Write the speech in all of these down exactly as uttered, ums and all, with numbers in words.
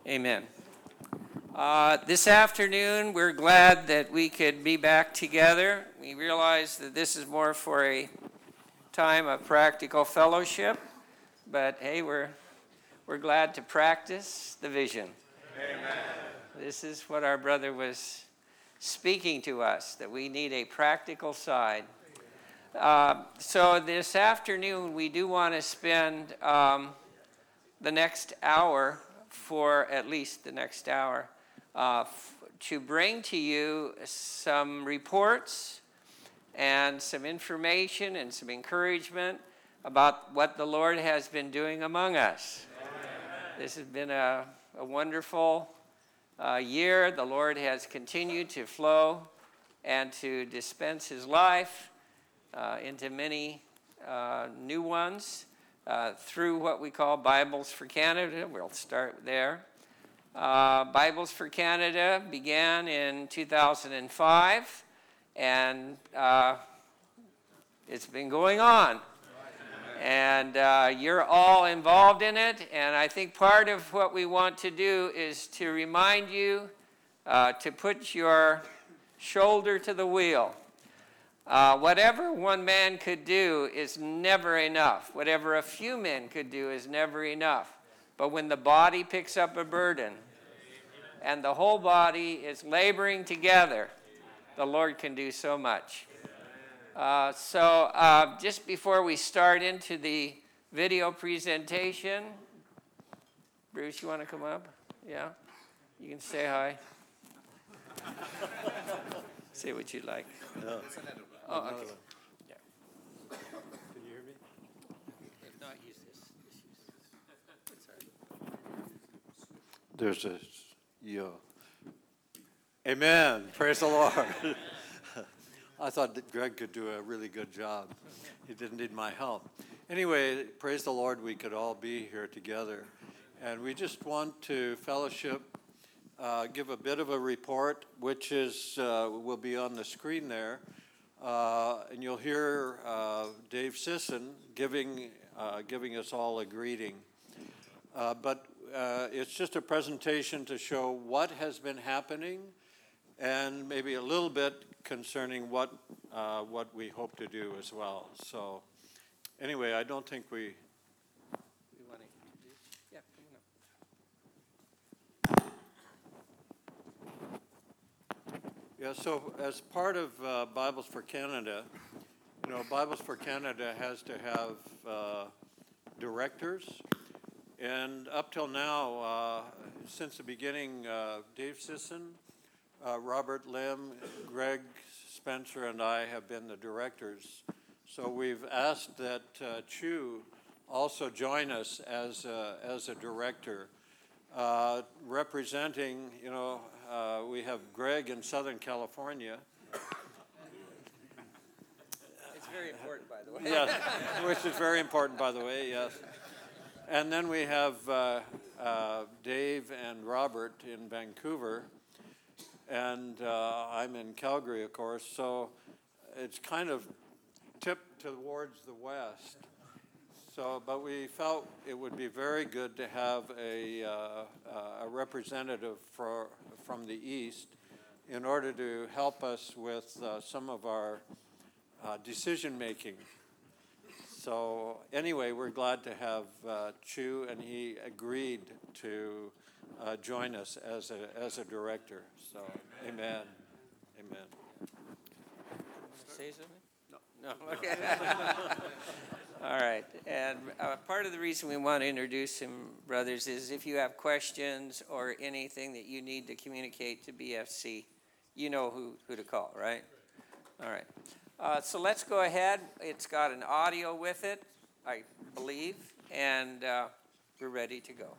Amen. Uh, this afternoon, we're glad that we could be back together. We realize that this is more for a time of practical fellowship, but hey, we're we're glad to practice the vision. Amen. This is what our brother was speaking to us, that we need a practical side. Uh, so this afternoon, we do want to spend um, the next hour, for at least the next hour, uh, f- to bring to you some reports and some information and some encouragement about what the Lord has been doing among us. Amen. This has been a, a wonderful uh, year. The Lord has continued to flow and to dispense his life uh, into many uh, new ones uh, through what we call Bibles for Canada. We'll start there. Uh, Bibles for Canada began in two thousand five, and uh, it's been going on. And uh, you're all involved in it, and I think part of what we want to do is to remind you uh, to put your shoulder to the wheel. Uh, whatever one man could do is never enough. Whatever a few men could do is never enough. But when the body picks up a burden and the whole body is laboring together, the Lord can do so much. Uh, so uh, just before we start into the video presentation, Bruce, you want to come up? Yeah? You can say hi. Say what you'd like. No. Oh, okay. Yeah. Can you hear me? If not, use this. Just use this. It's all right. There's a, yo. Amen. Praise the Lord. I thought that Greg could do a really good job. He didn't need my help. Anyway, praise the Lord, we could all be here together. And we just want to fellowship, uh, give a bit of a report, which is uh, will be on the screen there. Uh, and you'll hear uh, Dave Sisson giving, uh, giving us all a greeting. Uh, but uh, it's just a presentation to show what has been happening and maybe a little bit concerning what uh, what we hope to do as well. So anyway, I don't think we... We want to do this? Yeah, come on up. Yeah, so as part of uh, Bibles for Canada, you know, Bibles for Canada has to have uh, directors. And up till now, uh, since the beginning, uh, Dave Sisson, uh, Robert Lim, Greg Spencer, and I have been the directors. So we've asked that uh, Chu also join us as a, as a director. Uh, representing, you know, uh, we have Greg in Southern California. It's very important, by the way. Yes, which is very important, by the way, yes. And then we have uh, uh, Dave and Robert in Vancouver, and uh, I'm in Calgary, of course, so it's kind of tipped towards the west. So, but we felt it would be very good to have a, uh, a representative for, from the east in order to help us with uh, some of our uh, decision making. So anyway, we're glad to have uh, Chu, and he agreed to uh, join us as a as a director. So amen, amen. Say something? No. No, okay. All right, and uh, part of the reason we want to introduce him, brothers, is if you have questions or anything that you need to communicate to B F C, you know who, who to call, right? All right. Uh, so let's go ahead. It's got an audio with it, I believe, and uh, we're ready to go.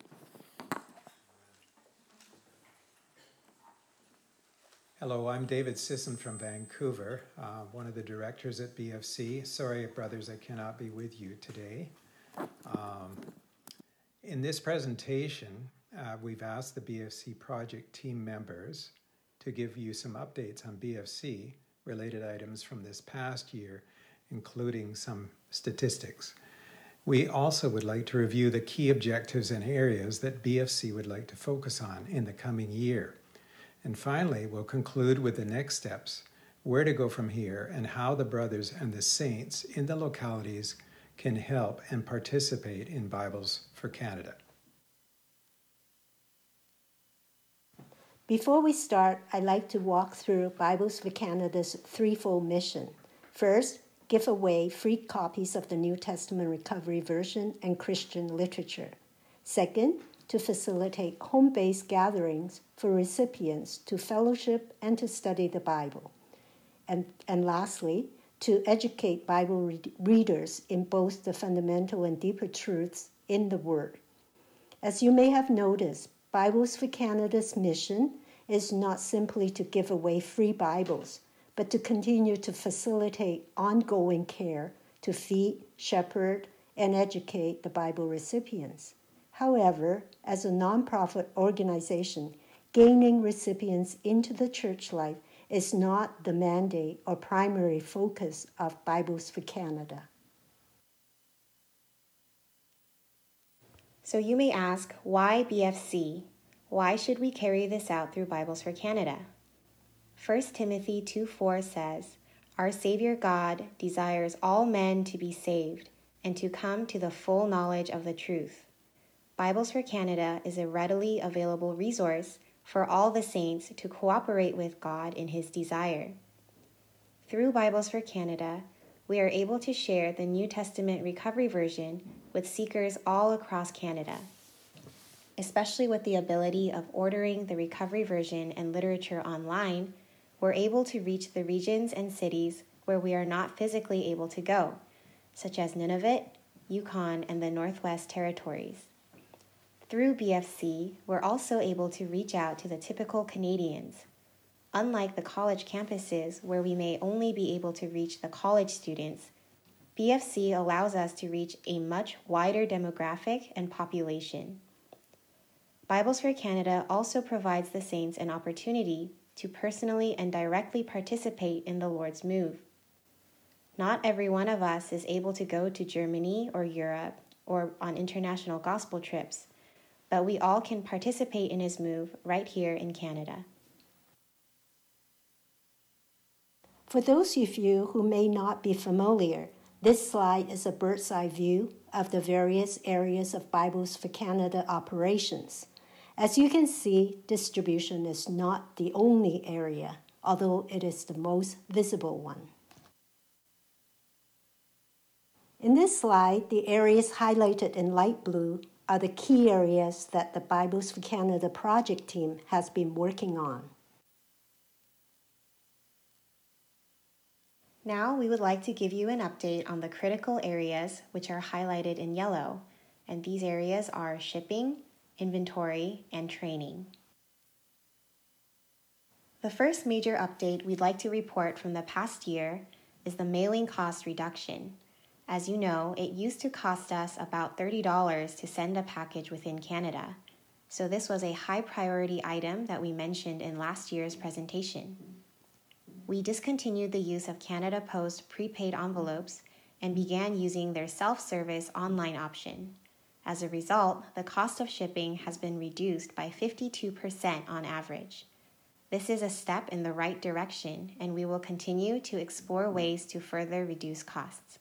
Hello, I'm David Sisson from Vancouver, uh, one of the directors at B F C. Sorry, brothers, I cannot be with you today. Um, in this presentation, uh, we've asked the B F C project team members to give you some updates on B F C related items from this past year, including some statistics. We also would like to review the key objectives and areas that B F C would like to focus on in the coming year. And finally, we'll conclude with the next steps, where to go from here, and how the brothers and the saints in the localities can help and participate in Bibles for Canada. Before we start, I'd like to walk through Bibles for Canada's threefold mission. First, give away free copies of the New Testament Recovery Version and Christian literature. Second, to facilitate home-based gatherings for recipients to fellowship and to study the Bible. And, and lastly, to educate Bible re- readers in both the fundamental and deeper truths in the Word. As you may have noticed, Bibles for Canada's mission is not simply to give away free Bibles, but to continue to facilitate ongoing care to feed, shepherd, and educate the Bible recipients. However, as a nonprofit organization, gaining recipients into the church life is not the mandate or primary focus of Bibles for Canada. So you may ask, why B F C? Why should we carry this out through Bibles for Canada? First Timothy two four says, "Our Savior God desires all men to be saved and to come to the full knowledge of the truth." Bibles for Canada is a readily available resource for all the saints to cooperate with God in His desire. Through Bibles for Canada, we are able to share the New Testament Recovery Version with seekers all across Canada. Especially with the ability of ordering the Recovery Version and literature online, we're able to reach the regions and cities where we are not physically able to go, such as Nunavut, Yukon, and the Northwest Territories. Through B F C, we're also able to reach out to the typical Canadians. Unlike the college campuses where we may only be able to reach the college students, B F C allows us to reach a much wider demographic and population. Bibles for Canada also provides the saints an opportunity to personally and directly participate in the Lord's move. Not every one of us is able to go to Germany or Europe or on international gospel trips, but we all can participate in His move right here in Canada. For those of you who may not be familiar, this slide is a bird's eye view of the various areas of Bibles for Canada operations. As you can see, distribution is not the only area, although it is the most visible one. In this slide, the areas highlighted in light blue are the key areas that the Bibles for Canada project team has been working on. Now we would like to give you an update on the critical areas which are highlighted in yellow, and these areas are shipping, inventory, and training. The first major update we'd like to report from the past year is the mailing cost reduction. As you know, it used to cost us about thirty dollars to send a package within Canada, so this was a high priority item that we mentioned in last year's presentation. We discontinued the use of Canada Post prepaid envelopes and began using their self-service online option. As a result, the cost of shipping has been reduced by fifty-two percent on average. This is a step in the right direction, and we will continue to explore ways to further reduce costs.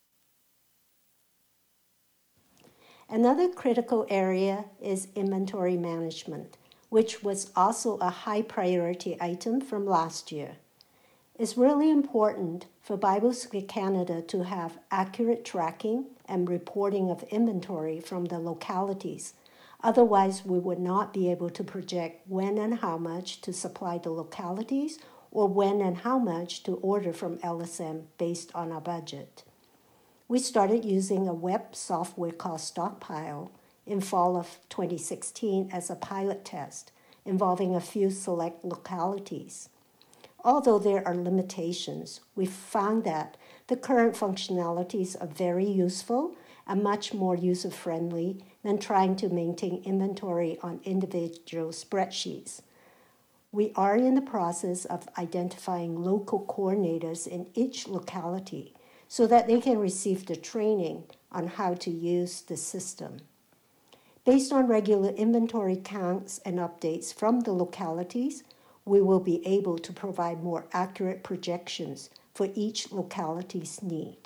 Another critical area is inventory management, which was also a high priority item from last year. It's really important for Bibles for Canada to have accurate tracking and reporting of inventory from the localities. Otherwise, we would not be able to project when and how much to supply the localities or when and how much to order from L S M based on our budget. We started using a web software called Stockpile in fall of twenty sixteen as a pilot test involving a few select localities. Although there are limitations, we found that the current functionalities are very useful and much more user-friendly than trying to maintain inventory on individual spreadsheets. We are in the process of identifying local coordinators in each locality so that they can receive the training on how to use the system. Based on regular inventory counts and updates from the localities, we will be able to provide more accurate projections for each locality's need.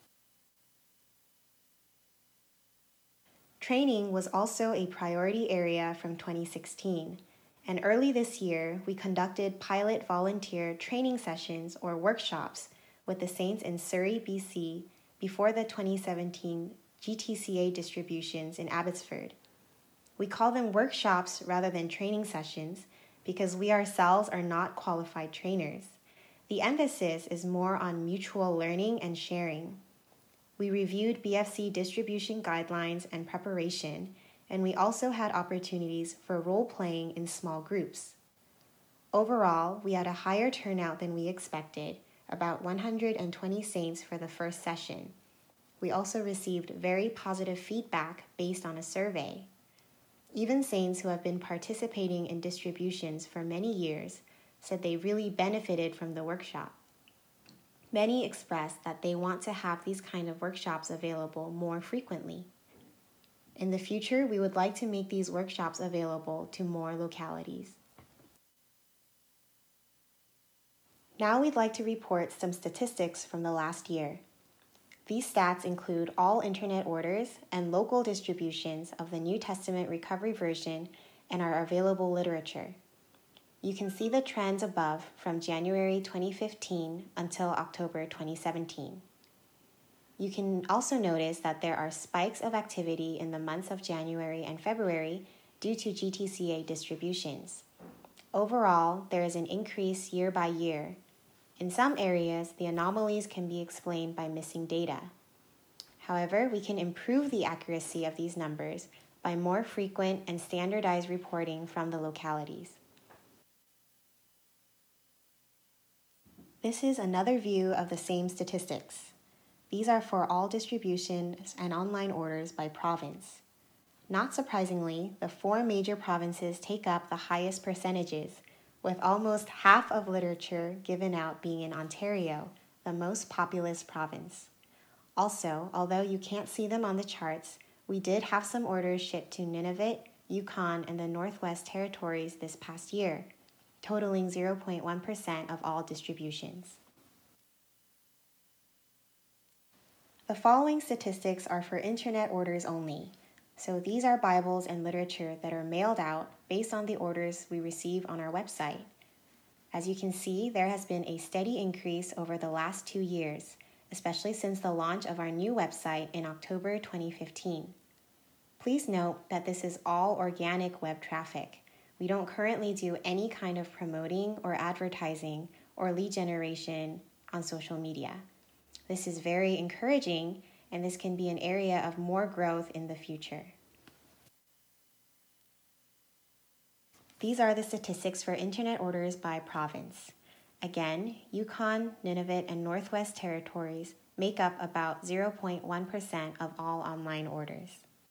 Training was also a priority area from twenty sixteen, and early this year, we conducted pilot volunteer training sessions or workshops with the Saints in Surrey, B C, before the twenty seventeen G T C A distributions in Abbotsford. We call them workshops rather than training sessions because we ourselves are not qualified trainers. The emphasis is more on mutual learning and sharing. We reviewed B F C distribution guidelines and preparation, and we also had opportunities for role-playing in small groups. Overall, we had a higher turnout than we expected, about one hundred twenty Saints for the first session. We also received very positive feedback based on a survey. Even Saints who have been participating in distributions for many years said they really benefited from the workshop. Many expressed that they want to have these kind of workshops available more frequently. In the future, we would like to make these workshops available to more localities. Now we'd like to report some statistics from the last year. These stats include all internet orders and local distributions of the New Testament Recovery Version and our available literature. You can see the trends above from January twenty fifteen until October twenty seventeen. You can also notice that there are spikes of activity in the months of January and February due to G T C A distributions. Overall, there is an increase year by year. In some areas, the anomalies can be explained by missing data. However, we can improve the accuracy of these numbers by more frequent and standardized reporting from the localities. This is another view of the same statistics. These are for all distributions and online orders by province. Not surprisingly, the four major provinces take up the highest percentages, with almost half of literature given out being in Ontario, the most populous province. Also, although you can't see them on the charts, we did have some orders shipped to Nunavut, Yukon, and the Northwest Territories this past year, totaling zero point one percent of all distributions. The following statistics are for internet orders only. So these are Bibles and literature that are mailed out based on the orders we receive on our website. As you can see, there has been a steady increase over the last two years, especially since the launch of our new website in October twenty fifteen. Please note that this is all organic web traffic. We don't currently do any kind of promoting or advertising or lead generation on social media. This is very encouraging, and this can be an area of more growth in the future. These are the statistics for internet orders by province. Again, Yukon, Nunavut, and Northwest Territories make up about zero point one percent of all online orders.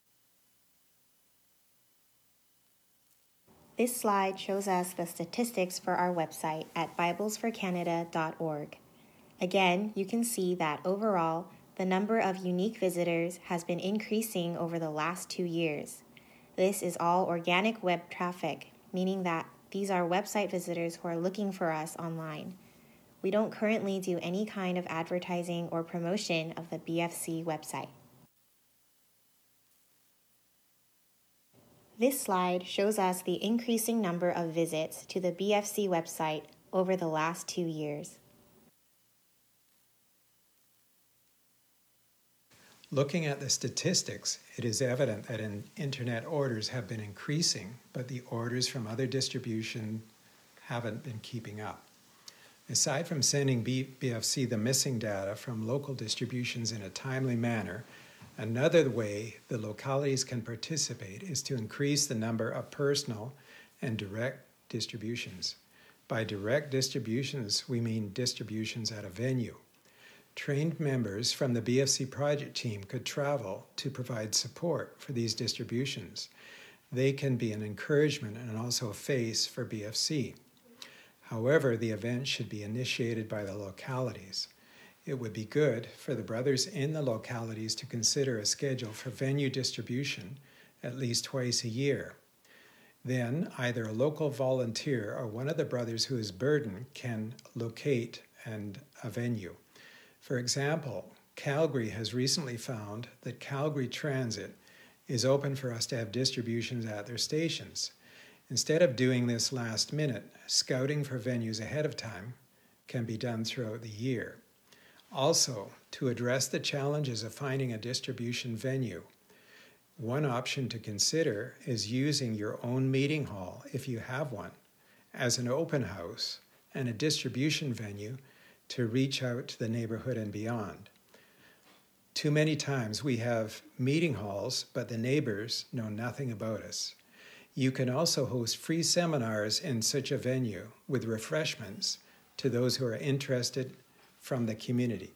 This slide shows us the statistics for our website at bibles for canada dot org. Again, you can see that overall, the number of unique visitors has been increasing over the last two years. This is all organic web traffic, meaning that these are website visitors who are looking for us online. We don't currently do any kind of advertising or promotion of the B F C website. This slide shows us the increasing number of visits to the B F C website over the last two years. Looking at the statistics, it is evident that in internet orders have been increasing, but the orders from other distribution haven't been keeping up. Aside from sending B F C the missing data from local distributions in a timely manner, another way the localities can participate is to increase the number of personal and direct distributions. By direct distributions, we mean distributions at a venue. Trained members from the B F C project team could travel to provide support for these distributions. They can be an encouragement and also a face for B F C. However, the event should be initiated by the localities. it would be good for the brothers in the localities to consider a schedule for venue distribution at least twice a year. Then either a local volunteer or one of the brothers who is burdened can locate and a venue. For example, Calgary has recently found that Calgary Transit is open for us to have distributions at their stations. Instead of doing this last minute, scouting for venues ahead of time can be done throughout the year. Also, to address the challenges of finding a distribution venue, one option to consider is using your own meeting hall, if you have one, as an open house and a distribution venue to reach out to the neighborhood and beyond. Too many times we have meeting halls, but the neighbors know nothing about us. You can also host free seminars in such a venue with refreshments to those who are interested from the community.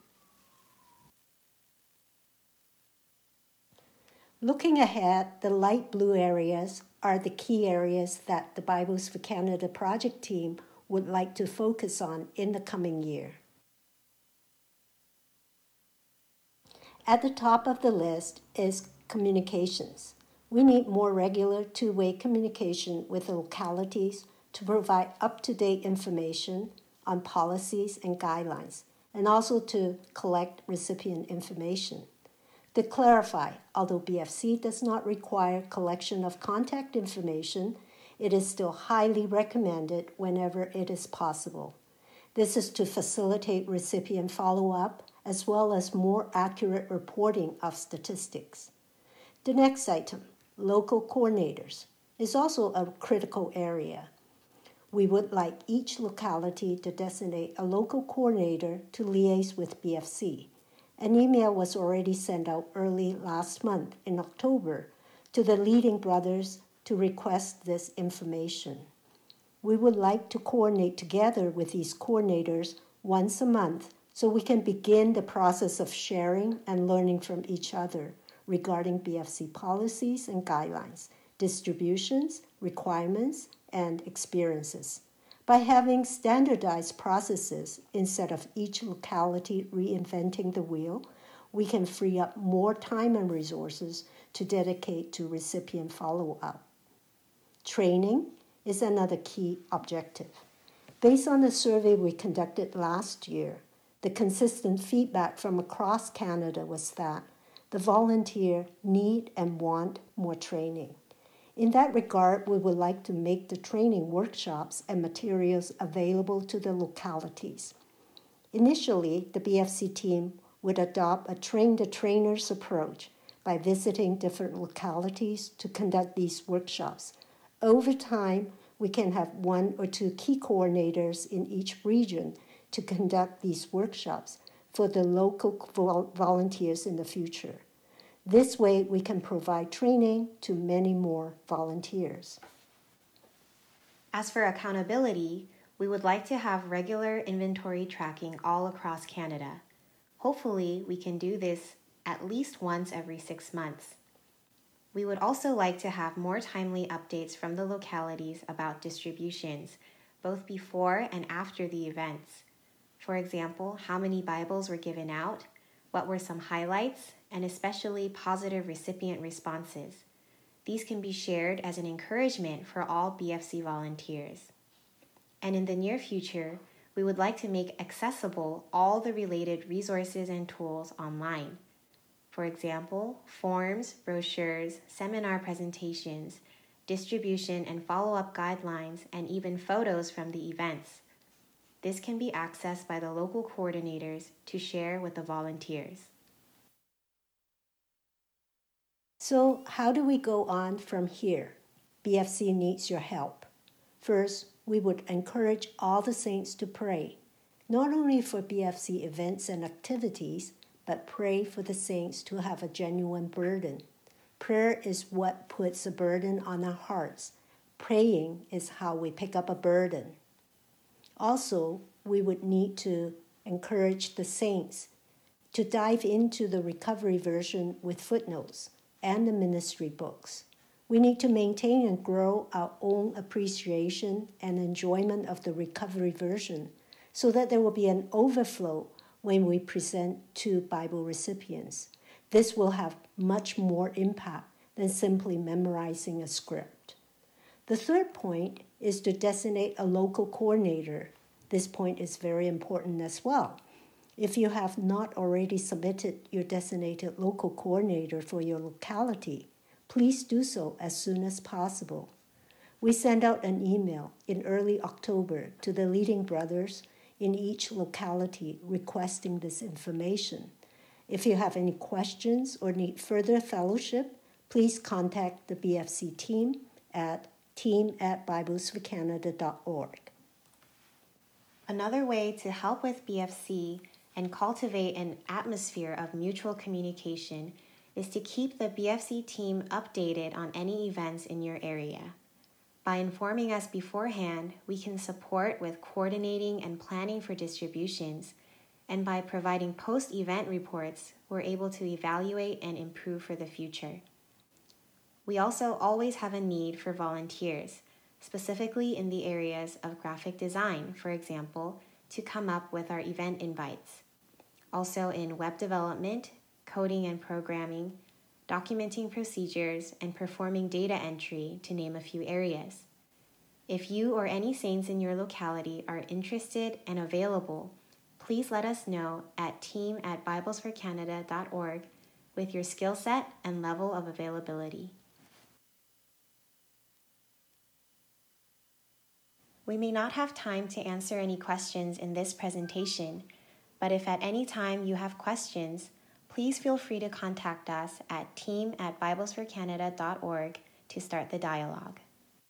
Looking ahead, the light blue areas are the key areas that the Bibles for Canada project team would like to focus on in the coming year. At the top of the list is communications. We need more regular two-way communication with the localities to provide up-to-date information on policies and guidelines, and also to collect recipient information. To clarify, although B F C does not require collection of contact information, it is still highly recommended whenever it is possible. This is to facilitate recipient follow-up as well as more accurate reporting of statistics. The next item, local coordinators, is also a critical area. We would like each locality to designate a local coordinator to liaise with B F C. An email was already sent out early last month in October to the leading brothers to request this information. We would like to coordinate together with these coordinators once a month so we can begin the process of sharing and learning from each other regarding B F C policies and guidelines, distributions, requirements, and experiences. By having standardized processes instead of each locality reinventing the wheel, we can free up more time and resources to dedicate to recipient follow-up. Training is another key objective. Based on the survey we conducted last year, the consistent feedback from across Canada was that the volunteer need and want more training. In that regard, we would like to make the training workshops and materials available to the localities. Initially, the B F C team would adopt a train-the-trainers approach by visiting different localities to conduct these workshops. Over time, we can have one or two key coordinators in each region to conduct these workshops for the local vol- volunteers in the future. This way, we can provide training to many more volunteers. As for accountability, we would like to have regular inventory tracking all across Canada. Hopefully, we can do this at least once every six months. We would also like to have more timely updates from the localities about distributions, both before and after the events. For example, how many Bibles were given out, what were some highlights, and especially positive recipient responses. These can be shared as an encouragement for all B F C volunteers. And in the near future, we would like to make accessible all the related resources and tools online. For example, forms, brochures, seminar presentations, distribution and follow-up guidelines, and even photos from the events. This can be accessed by the local coordinators to share with the volunteers. So how do we go on from here? B F C needs your help. First, we would encourage all the saints to pray, not only for B F C events and activities, but pray for the saints to have a genuine burden. Prayer is what puts a burden on our hearts. Praying is how we pick up a burden. Also, we would need to encourage the saints to dive into the recovery version with footnotes and the ministry books. We need to maintain and grow our own appreciation and enjoyment of the recovery version so that there will be an overflow when we present to Bible recipients. This will have much more impact than simply memorizing a script. The third point is to designate a local coordinator. This point is very important as well. If you have not already submitted your designated local coordinator for your locality, please do so as soon as possible. We sent out an email in early October to the leading brothers in each locality requesting this information. If you have any questions or need further fellowship, please contact the B F C team at team at bibles for canada dot org. Another way to help with B F C and cultivate an atmosphere of mutual communication is to keep the B F C team updated on any events in your area. By informing us beforehand, we can support with coordinating and planning for distributions, and by providing post-event reports, we're able to evaluate and improve for the future. We also always have a need for volunteers, specifically in the areas of graphic design, for example, to come up with our event invites. Also in web development, coding and programming, documenting procedures, and performing data entry, to name a few areas. If you or any saints in your locality are interested and available, please let us know at team at bibles for canada dot org with your skill set and level of availability. We may not have time to answer any questions in this presentation, but if at any time you have questions, please feel free to contact us at team at bibles for canada dot org to start the dialogue.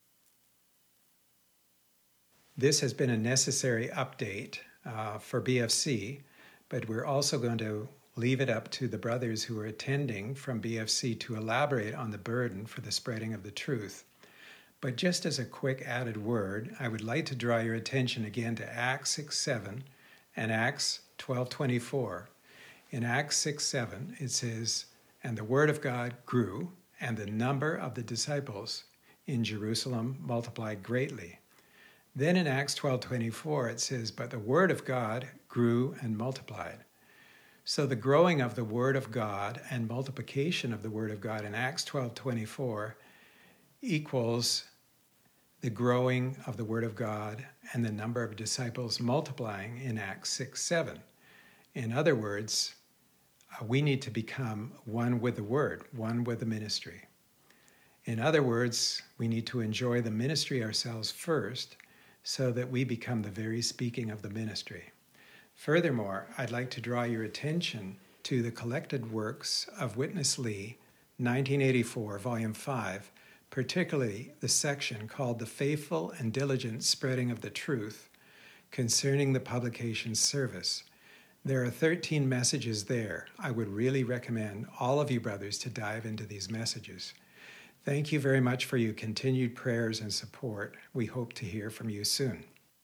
This has been a necessary update uh, for B F C, but we're also going to leave it up to the brothers who are attending from B F C to elaborate on the burden for the spreading of the truth. But just as a quick added word, I would like to draw your attention again to Acts six seven and Acts twelve twenty-four. In Acts six seven, it says, "And the word of God grew, and the number of the disciples in Jerusalem multiplied greatly." Then in Acts twelve twenty-four, it says, "But the word of God grew and multiplied." So the growing of the word of God and multiplication of the word of God in Acts twelve twenty-four equals the growing of the word of God and the number of disciples multiplying in Acts six seven. In other words, uh, we need to become one with the word, one with the ministry. In other words, we need to enjoy the ministry ourselves first so that we become the very speaking of the ministry. Furthermore, I'd like to draw your attention to the collected works of Witness Lee, nineteen eighty-four, Volume five, particularly the section called "The Faithful and Diligent Spreading of the Truth" concerning the publication service. There are thirteen messages there. I would really recommend all of you brothers to dive into these messages. Thank you very much for your continued prayers and support. We hope to hear from you soon.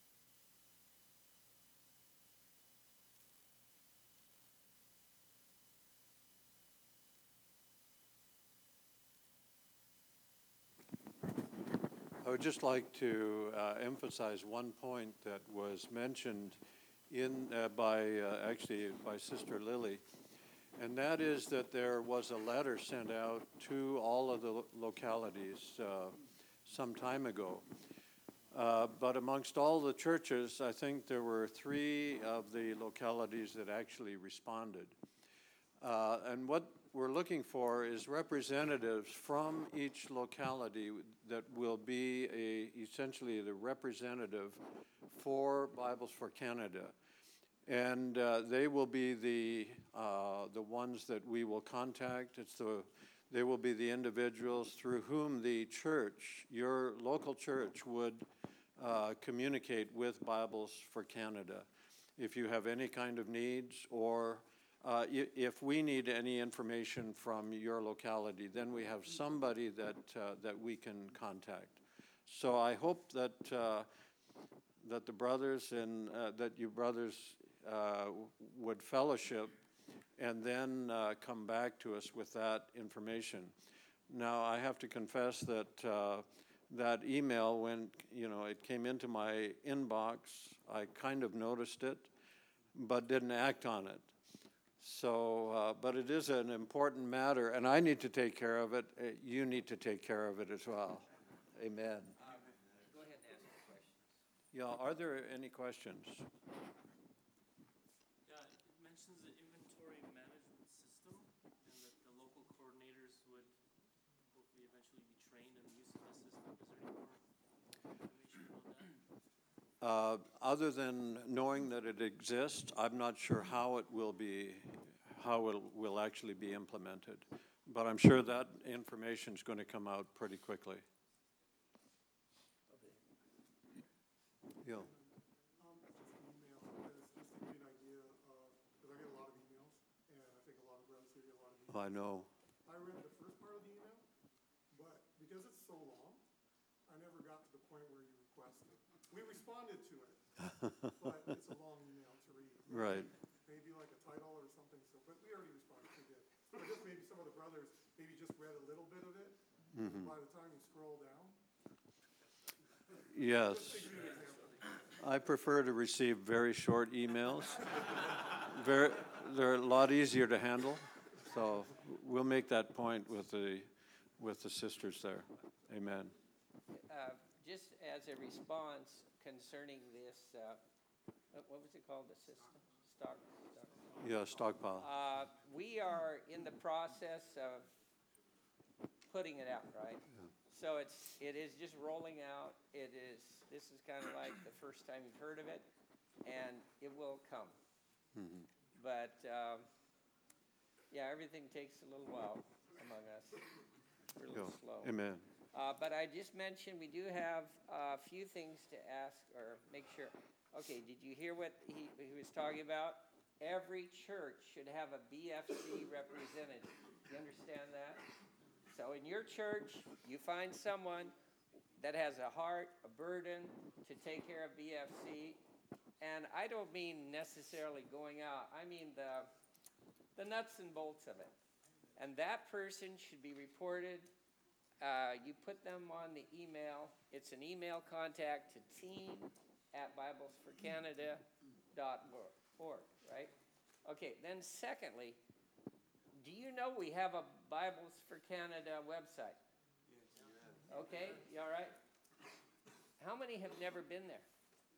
I would just like to uh, emphasize one point that was mentioned in uh, by uh, actually by Sister Lily, and that is that there was a letter sent out to all of the lo- localities uh, some time ago. Uh, but amongst all the churches, I think there were three of the localities that actually responded. Uh, and what we're looking for is representatives from each locality that will be a, essentially the representative for Bibles for Canada. And uh, they will be the uh, the ones that we will contact. It's the they will be the individuals through whom the church, your local church, would uh, communicate with Bibles for Canada. If you have any kind of needs, or uh, if we need any information from your locality, then we have somebody that uh, that we can contact. So I hope that uh, that the brothers and uh, that you brothers uh, would fellowship and then uh, come back to us with that information. Now, I have to confess that uh, that email, when you know it came into my inbox, I kind of noticed it. but didn't act on it. So, uh, but it is an important matter, and I need to take care of it. Uh, You need to take care of it as well. Amen. Go ahead and ask your question. Yeah, are there any questions? Yeah, it mentions the inventory management system and that the local coordinators would hopefully eventually be trained in the use of the system. Is there any more information about that? Uh, Other than knowing that it exists, I'm not sure how it will be, how it will actually be implemented. But I'm sure that information is going to come out pretty quickly. Yeah. Um, just an email, because just to give you an idea of, because I get a lot of emails, and I think a lot of brothers here get a lot of emails. I know. I read the first part of the email, but because it's so long, I never got to the point where you requested. We responded to it, but it's a long email to read. Right. Maybe like a title or something, so, but we already responded to it. But just maybe some of the brothers maybe just read a little bit of it, and by the time you scroll down. Yes. Just to give you an example. I prefer to receive very short emails. Very, they're a lot easier to handle. So we'll make that point with the, with the sisters there. Amen. Uh, Just as a response concerning this, uh, what what was it called, the system? Stock? stock. Yeah, stockpile. Uh, We are in the process of putting it out, right? So it's, it is just rolling out. It is, this is kind of like the first time you've heard of it, and it will come. But, um, yeah, everything takes a little while among us. We're a little Yeah. slow. Amen. Uh, But I just mentioned, we do have a few things to ask or make sure. Okay, did you hear what he, he was talking about? Every church should have a B F C representative. You understand that? So in your church, you find someone that has a heart, a burden to take care of B F C. And I don't mean necessarily going out. I mean the, the nuts and bolts of it. And that person should be reported. Uh, you put them on the email. It's an email contact to team at bibles for canada dot org, right? Okay, then secondly, do you know we have a Bibles for Canada website? Okay, you all right? How many have never been there?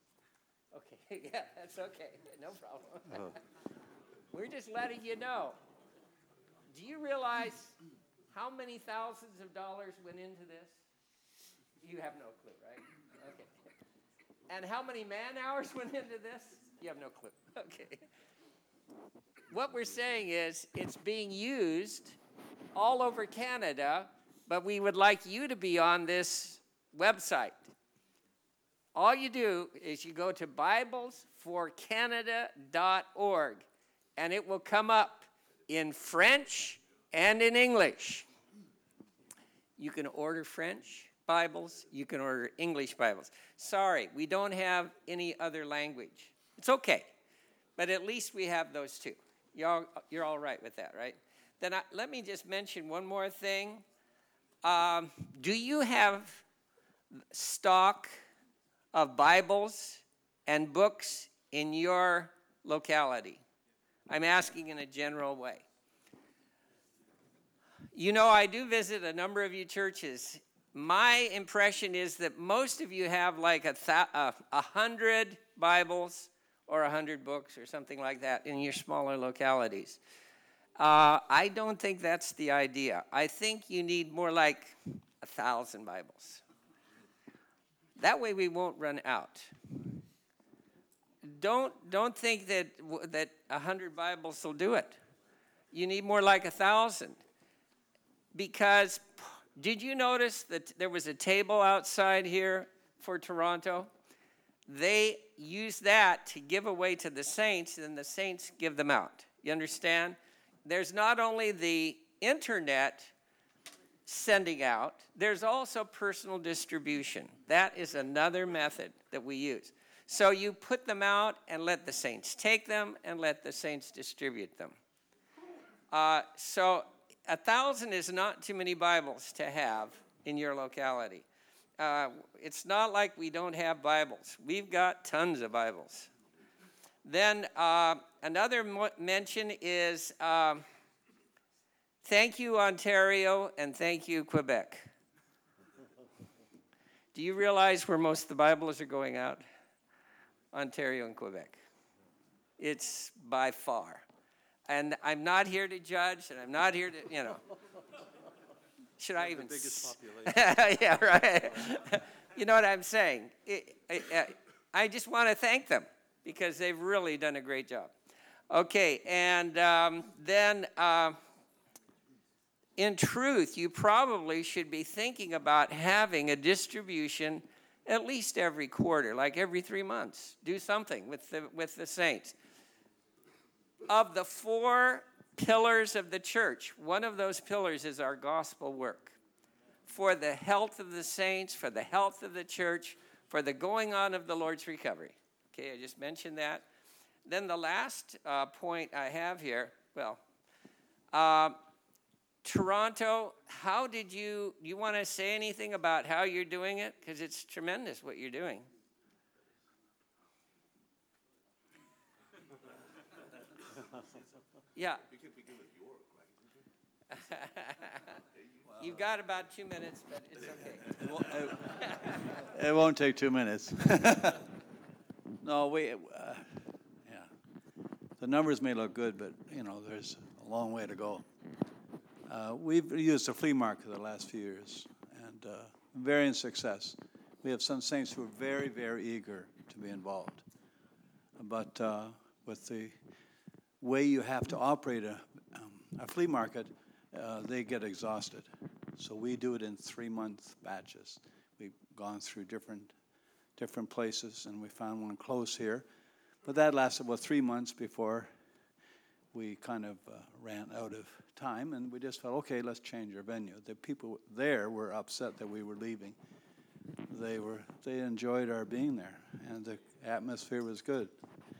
Okay, yeah, that's okay, no problem. We're just letting you know. Do you realize how many thousands of dollars went into this? You have no clue, right? Okay. And how many man hours went into this? You have no clue. Okay. What we're saying is it's being used all over Canada, but we would like you to be on this website. All you do is you go to bibles for canada dot org, and it will come up in French and in English. You can order French Bibles, you can order English Bibles. Sorry, we don't have any other language. It's okay, but at least we have those two. You're all, you're all right with that, right? Then I, let me just mention one more thing. Um, do you have stock of Bibles and books in your locality? I'm asking in a general way. You know, I do visit a number of you churches. My impression is that most of you have like a, th- a, a hundred Bibles or a hundred books or something like that in your smaller localities. Uh, I don't think that's the idea. I think you need more like a thousand Bibles. That way we won't run out. Don't, don't think that, that a hundred Bibles will do it. You need more like a thousand. Because did you notice that there was a table outside here for Toronto? They use that to give away to the saints, and the saints give them out. You understand? There's not only the internet sending out, there's also personal distribution. That is another method that we use. So you put them out and let the saints take them and let the saints distribute them. Uh, so a thousand is not too many Bibles to have in your locality. Uh, it's not like we don't have Bibles. We've got tons of Bibles. Then uh, another mo- mention is um, thank you, Ontario, and thank you, Quebec. Do you realize where most of the Bibles are going out? Ontario and Quebec. It's by far. And I'm not here to judge, and I'm not here to, you know. Should I even? The biggest s- population. Yeah, right. You know what I'm saying? It, I, I just want to thank them because they've really done a great job. Okay, and um, then uh, in truth, you probably should be thinking about having a distribution at least every quarter, like every three months. Do something with the with the saints. Of the four pillars of the church, one of those pillars is our gospel work. For the health of the saints, for the health of the church, for the going on of the Lord's recovery. Okay, I just mentioned that. Then the last uh, point I have here, well, uh, Toronto, how did you, you want to say anything about how you're doing it? Because it's tremendous what you're doing. Yeah. You've got about two minutes, but it's okay. It won't take two minutes. No, we, uh, yeah. The numbers may look good, but, you know, there's a long way to go. Uh, we've used the flea market the last few years, and uh, varying success. We have some saints who are very, very eager to be involved. But uh, with the way you have to operate a, um, a flea market, uh, they get exhausted. So we do it in three-month batches. We've gone through different different places, and we found one close here. But that lasted about three months before we kind of uh, ran out of time, and we just felt, okay, let's change our venue. The people there were upset that we were leaving. They were they enjoyed our being there, and the atmosphere was good.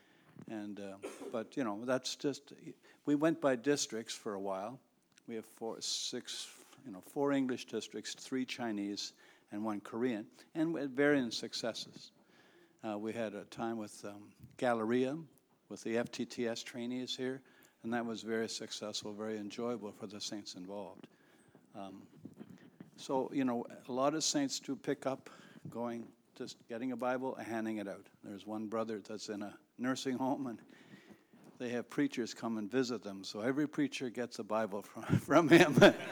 And uh, but you know that's just we went by districts for a while. We have four, six, you know, four English districts, three Chinese, and one Korean, and with varying successes. Uh, we had a time with um, Galleria, with the F T T S trainees here, and that was very successful, very enjoyable for the saints involved. Um, so, you know, a lot of saints do pick up going, just getting a Bible and handing it out. There's one brother that's in a nursing home, and they have preachers come and visit them, so every preacher gets a Bible from, from him.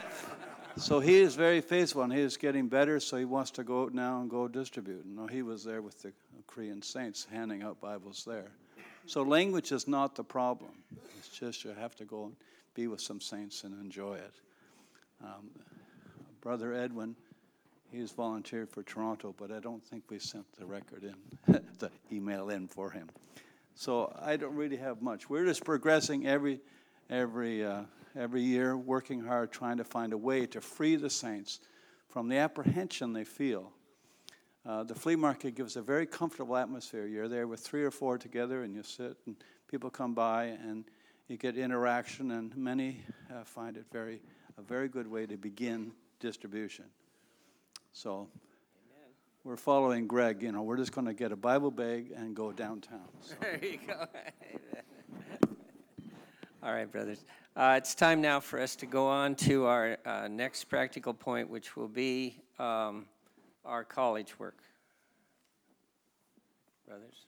So he is very faithful, and he is getting better, so he wants to go out now and go distribute. You know, he was there with the Korean saints handing out Bibles there. So language is not the problem. It's just you have to go and be with some saints and enjoy it. Um, Brother Edwin, he's volunteered for Toronto, but I don't think we sent the record in, the email in for him. So I don't really have much. We're just progressing every every uh, every year, working hard, trying to find a way to free the saints from the apprehension they feel. Uh, the flea market gives a very comfortable atmosphere. You're there with three or four together, and you sit, and people come by, and you get interaction, and many uh, find it very a very good way to begin distribution. So Amen. We're following Greg. You know, we're just going to get a Bible bag and go downtown. So. There you go. All right, brothers. Uh, it's time now for us to go on to our uh, next practical point, which will be um, our college work. Brothers.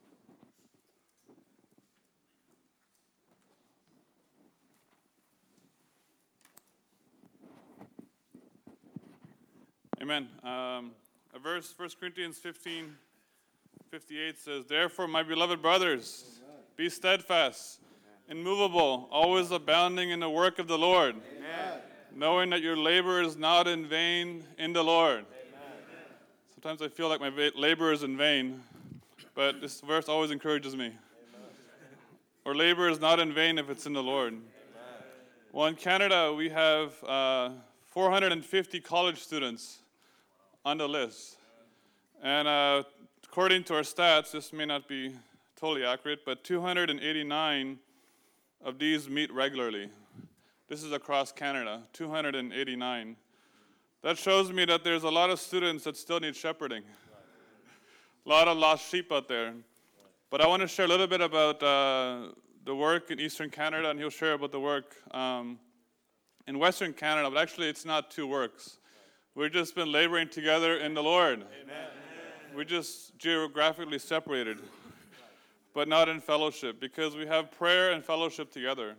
Amen. Um, a verse, First Corinthians fifteen fifty-eight says, "Therefore, my beloved brothers, be steadfast, immovable, always abounding in the work of the Lord, Amen. Knowing that your labor is not in vain in the Lord." Amen. Sometimes I feel like my va- labor is in vain, but this verse always encourages me. Amen. Our labor is not in vain if it's in the Lord. Amen. Well, in Canada, we have uh, four hundred fifty college students on the list. And uh, according to our stats, this may not be totally accurate, but two hundred eighty-nine of these meet regularly. This is across Canada, two hundred eighty-nine. That shows me that there's a lot of students that still need shepherding. A lot of lost sheep out there. But I want to share a little bit about uh, the work in Eastern Canada, and he'll share about the work um, in Western Canada. But actually, it's not two works. We've just been laboring together in the Lord. Amen. We're just geographically separated, but not in fellowship, because we have prayer and fellowship together.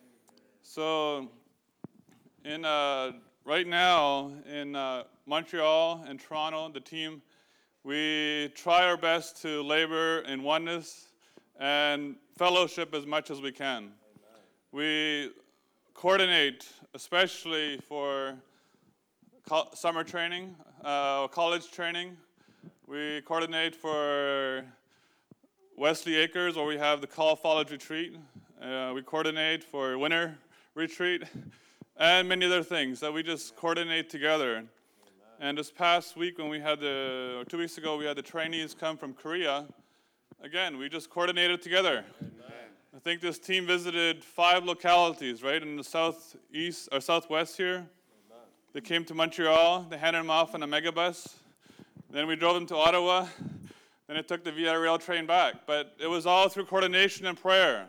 So, in uh, right now in uh, Montreal and Toronto, the team, we try our best to labor in oneness and fellowship as much as we can. Amen. We coordinate, especially for co- summer training, uh, college training. We coordinate for Wesley Acres, where we have the Call College Retreat. Uh, we coordinate for winter retreat, and many other things that we just coordinate together. Amen. And this past week, when we had the, or two weeks ago, we had the trainees come from Korea. Again, we just coordinated together. Amen. I think this team visited five localities, right, in the southeast or southwest here. Amen. They came to Montreal. They handed them off on a megabus. Then we drove them to Ottawa. Then it took the Via Rail train back. But it was all through coordination and prayer.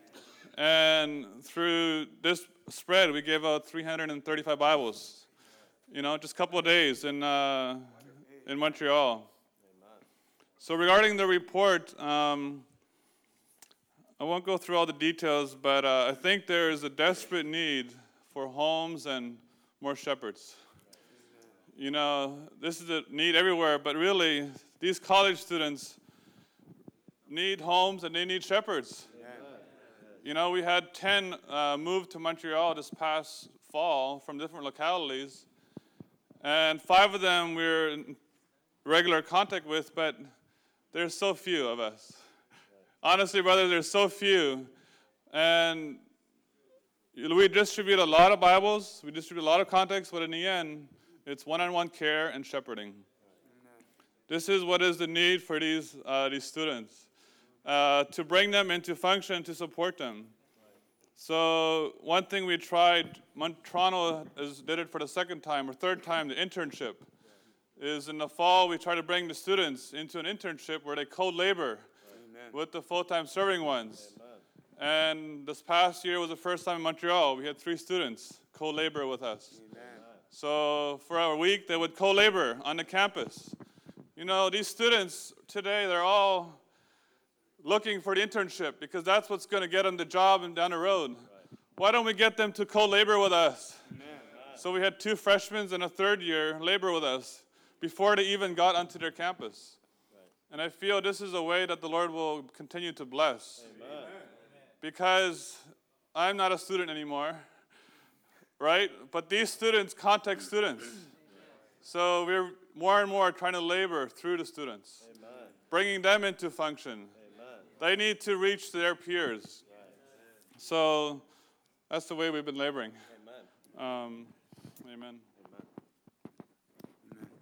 And through this spread, we gave out three hundred thirty-five Bibles, you know, just a couple of days in uh, in Montreal. So regarding the report, um, I won't go through all the details, but uh, I think there is a desperate need for homes and more shepherds. You know, this is a need everywhere, but really, these college students need homes and they need shepherds. You know, we had ten uh, move to Montreal this past fall from different localities, and five of them we're in regular contact with, but there's so few of us. Honestly, brother, there's so few, and we distribute a lot of Bibles, we distribute a lot of contacts, but in the end, it's one-on-one care and shepherding. This is what is the need for these uh, these students. Uh, to bring them into function, to support them. So one thing we tried, Mon- Toronto is, did it for the second time or third time, the internship, is in the fall we try to bring the students into an internship where they co-labor Amen. With the full-time serving ones. Amen. And this past year was the first time in Montreal. We had three students co-labor with us. Amen. So for a week, they would co-labor on the campus. You know, these students today, they're all looking for the internship because that's what's going to get them the job and down the road. Right. Why don't we get them to co-labor with us? Amen. So we had two freshmen and a third year labor with us before they even got onto their campus. Right. And I feel this is a way that the Lord will continue to bless. Amen. Because I'm not a student anymore, right? But these students contact students. So we're more and more trying to labor through the students, Amen. Bringing them into function. They need to reach their peers. Right. So that's the way we've been laboring. Amen. Um, amen. Amen.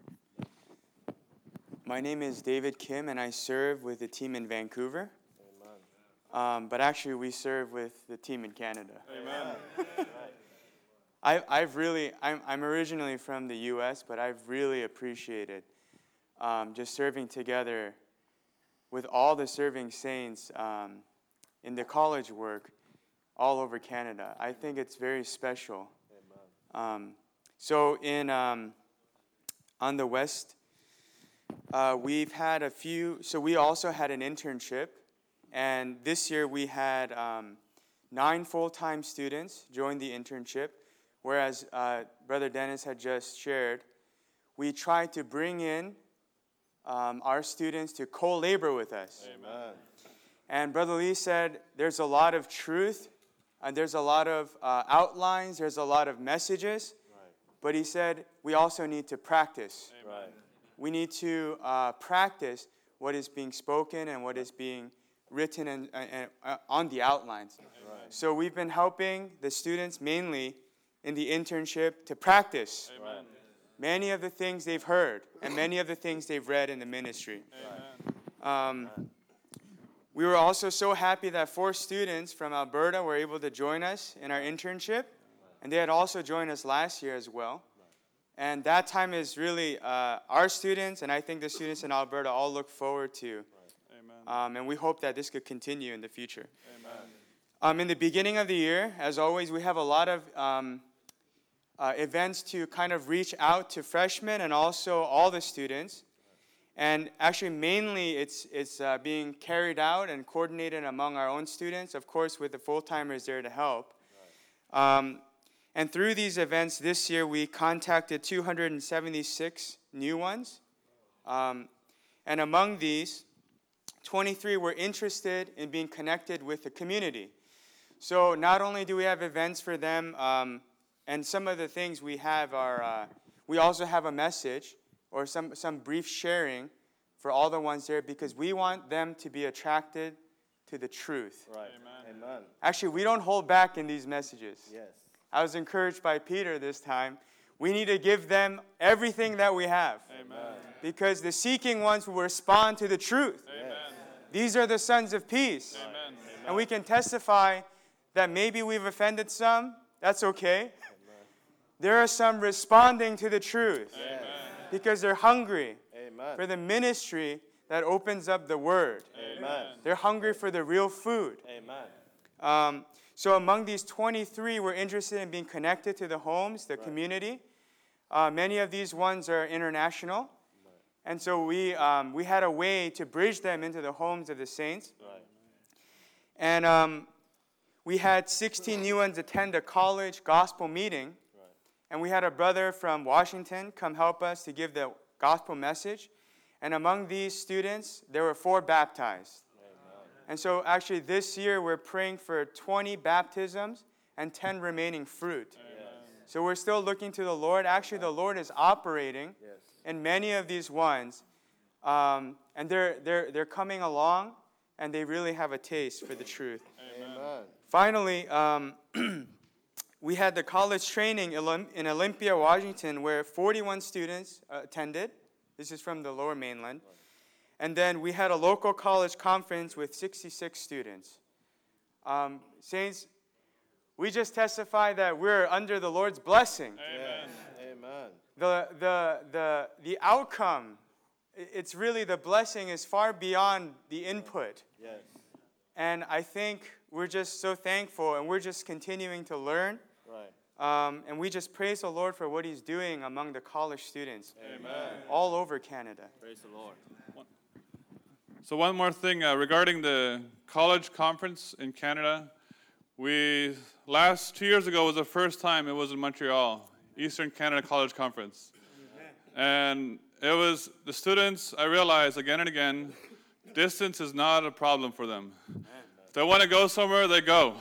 My name is David Kim, and I serve with the team in Vancouver. Amen. Um, but actually, we serve with the team in Canada. Amen. I, I've really, I'm, I'm originally from the U S, but I've really appreciated um, just serving together with all the serving saints um, in the college work all over Canada. I think it's very special. Um, so in um, on the West, uh, we've had a few, so we also had an internship, and this year we had um, nine full-time students join the internship, whereas uh, Brother Dennis had just shared, we tried to bring in Um, our students to co-labor with us. Amen. And Brother Lee said there's a lot of truth, and there's a lot of uh, outlines, there's a lot of messages, right. But he said we also need to practice. Right. We need to uh, practice what is being spoken and what is being written and, and, uh, on the outlines. Right. So we've been helping the students mainly in the internship to practice. Amen. Many of the things they've heard and many of the things they've read in the ministry. Um, we were also so happy that four students from Alberta were able to join us in our internship, and they had also joined us last year as well. And that time is really uh, our students, and I think the students in Alberta all look forward to Um, and we hope that this could continue in the future. Um, in the beginning of the year, as always, we have a lot of um, uh, events to kind of reach out to freshmen and also all the students. And actually, mainly, it's, it's uh, being carried out and coordinated among our own students, of course, with the full-timers there to help. Um, and through these events this year, we contacted two hundred seventy-six new ones. Um, and among these, twenty-three were interested in being connected with the community. So not only do we have events for them, um, and some of the things we have are, uh, we also have a message or some, some brief sharing for all the ones there because we want them to be attracted to the truth. Right. Amen. Amen. Actually, we don't hold back in these messages. Yes. I was encouraged by Peter this time. We need to give them everything that we have. Amen. Because the seeking ones will respond to the truth. Amen. These are the sons of peace. Amen. And we can testify that maybe we've offended some. That's okay. Amen. There are some responding to the truth. Amen. Because they're hungry Amen. for the ministry that opens up the word. Amen. They're hungry for the real food. Amen. Um, so among these twenty-three, we're interested in being connected to the homes, the Right. community. Uh, many of these ones are international. Right. And so we, um, we had a way to bridge them into the homes of the saints. Right. And um, we had sixteen new ones attend a college gospel meeting. Right. And we had a brother from Washington come help us to give the gospel message. And among these students, there were four baptized. And so actually this year we're praying for twenty baptisms and ten remaining fruit. Yes. So we're still looking to the Lord. Actually, the Lord is operating Yes. in many of these ones. Um, and they're, they're, they're coming along, and they really have a taste for the truth. Amen. Finally, um, we had the college training in Olympia, Washington, where forty-one students uh, attended. This is from the Lower Mainland. And then we had a local college conference with sixty-six students. Um, Saints, we just testify that we're under the Lord's blessing. Amen. Amen. The, the, the, the outcome, it's really the blessing is far beyond the input. Yes. And I think we're just so thankful, and we're just continuing to learn. Right. Um, and we just praise the Lord for what he's doing among the college students Amen. all over Canada. Praise the Lord. So one more thing uh, regarding the college conference in Canada. We, last, two years ago was the first time it was in Montreal, Eastern Canada College Conference. And it was, the students, I realized again and again, distance is not a problem for them. If they want to go somewhere, they go.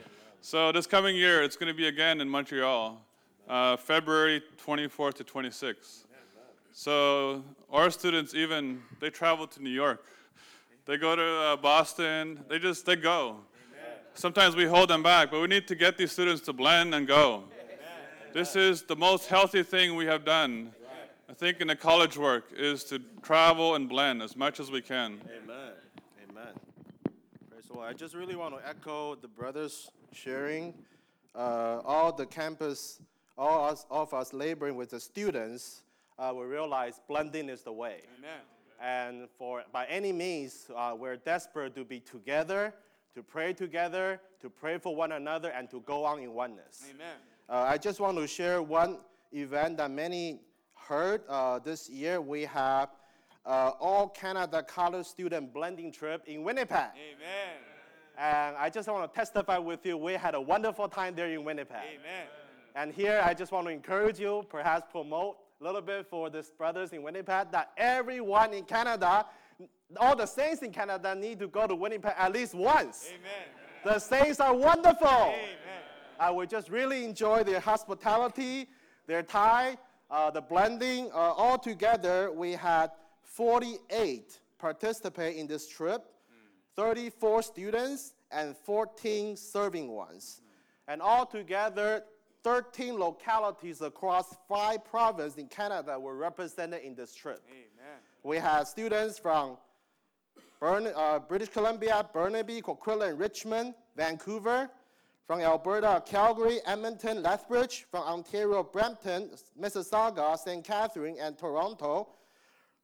So this coming year, it's going to be again in Montreal, uh, February twenty-fourth to twenty-sixth. So our students even, they travel to New York. They go to uh, Boston. They just, they go. Amen. Sometimes we hold them back, but we need to get these students to blend and go. Amen. This is the most healthy thing we have done, I think, in the college work, is to travel and blend as much as we can. Amen. Amen. Praise the Lord. I just really want to echo the brothers sharing. Uh, all the campus, all, us, all of us laboring with the students, uh, we realize blending is the way. Amen. And for by any means, uh, we're desperate to be together, to pray together, to pray for one another, and to go on in oneness. Amen. Uh, I just want to share one event that many heard. Uh, this year we have uh, all Canada college student blending trip in Winnipeg. Amen. And I just want to testify with you, we had a wonderful time there in Winnipeg. Amen. And here I just want to encourage you, perhaps promote a little bit for these brothers in Winnipeg, that everyone in Canada, all the saints in Canada need to go to Winnipeg at least once. Amen. The saints are wonderful. Amen. I would just really enjoy their hospitality, their Thai, uh, the blending. Uh, all together, we had forty-eight participate in this trip, thirty-four students, and fourteen serving ones. And all together, thirteen localities across five provinces in Canada were represented in this trip. Amen. We had students from Burn, uh, British Columbia, Burnaby, Coquitlam, Richmond, Vancouver, from Alberta, Calgary, Edmonton, Lethbridge, from Ontario, Brampton, Mississauga, Saint Catherine, and Toronto,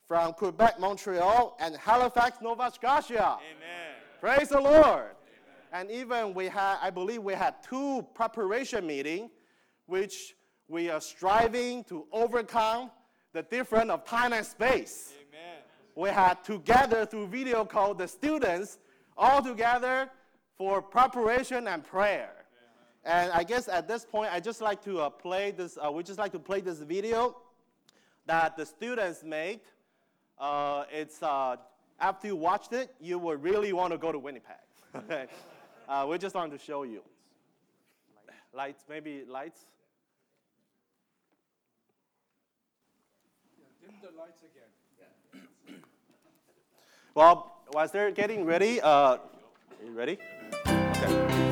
from Quebec, Montreal, and Halifax, Nova Scotia. Amen. Praise the Lord. And even we had, I believe we had two preparation meetings, which we are striving to overcome the difference of time and space. Amen. We had together through video call the students all together for preparation and prayer. And I guess at this point, I just like to uh, play this. Uh, we just like to play this video that the students made. Uh, it's uh, after you watched it, you will really want to go to Winnipeg. Okay, uh, we just wanted to show you. Lights, maybe lights. Dim the lights again. Well, while they're getting ready, uh, are you ready? Okay.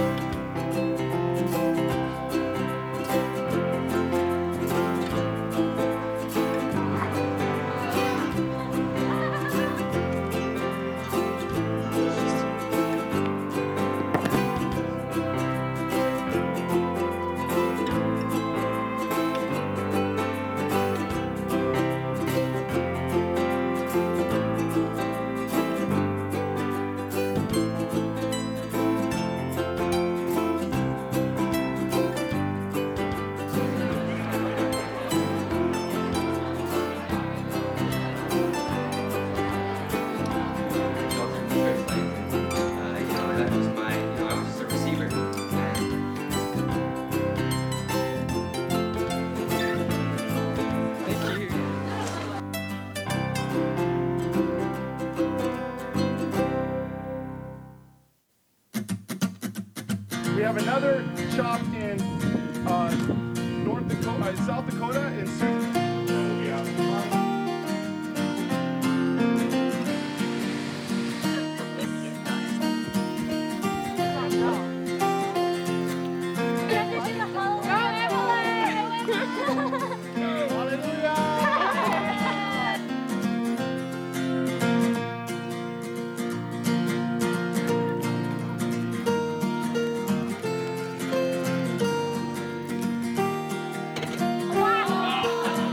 We have another shop in uh, North Dakota, uh, South Dakota, in Sioux. Wow!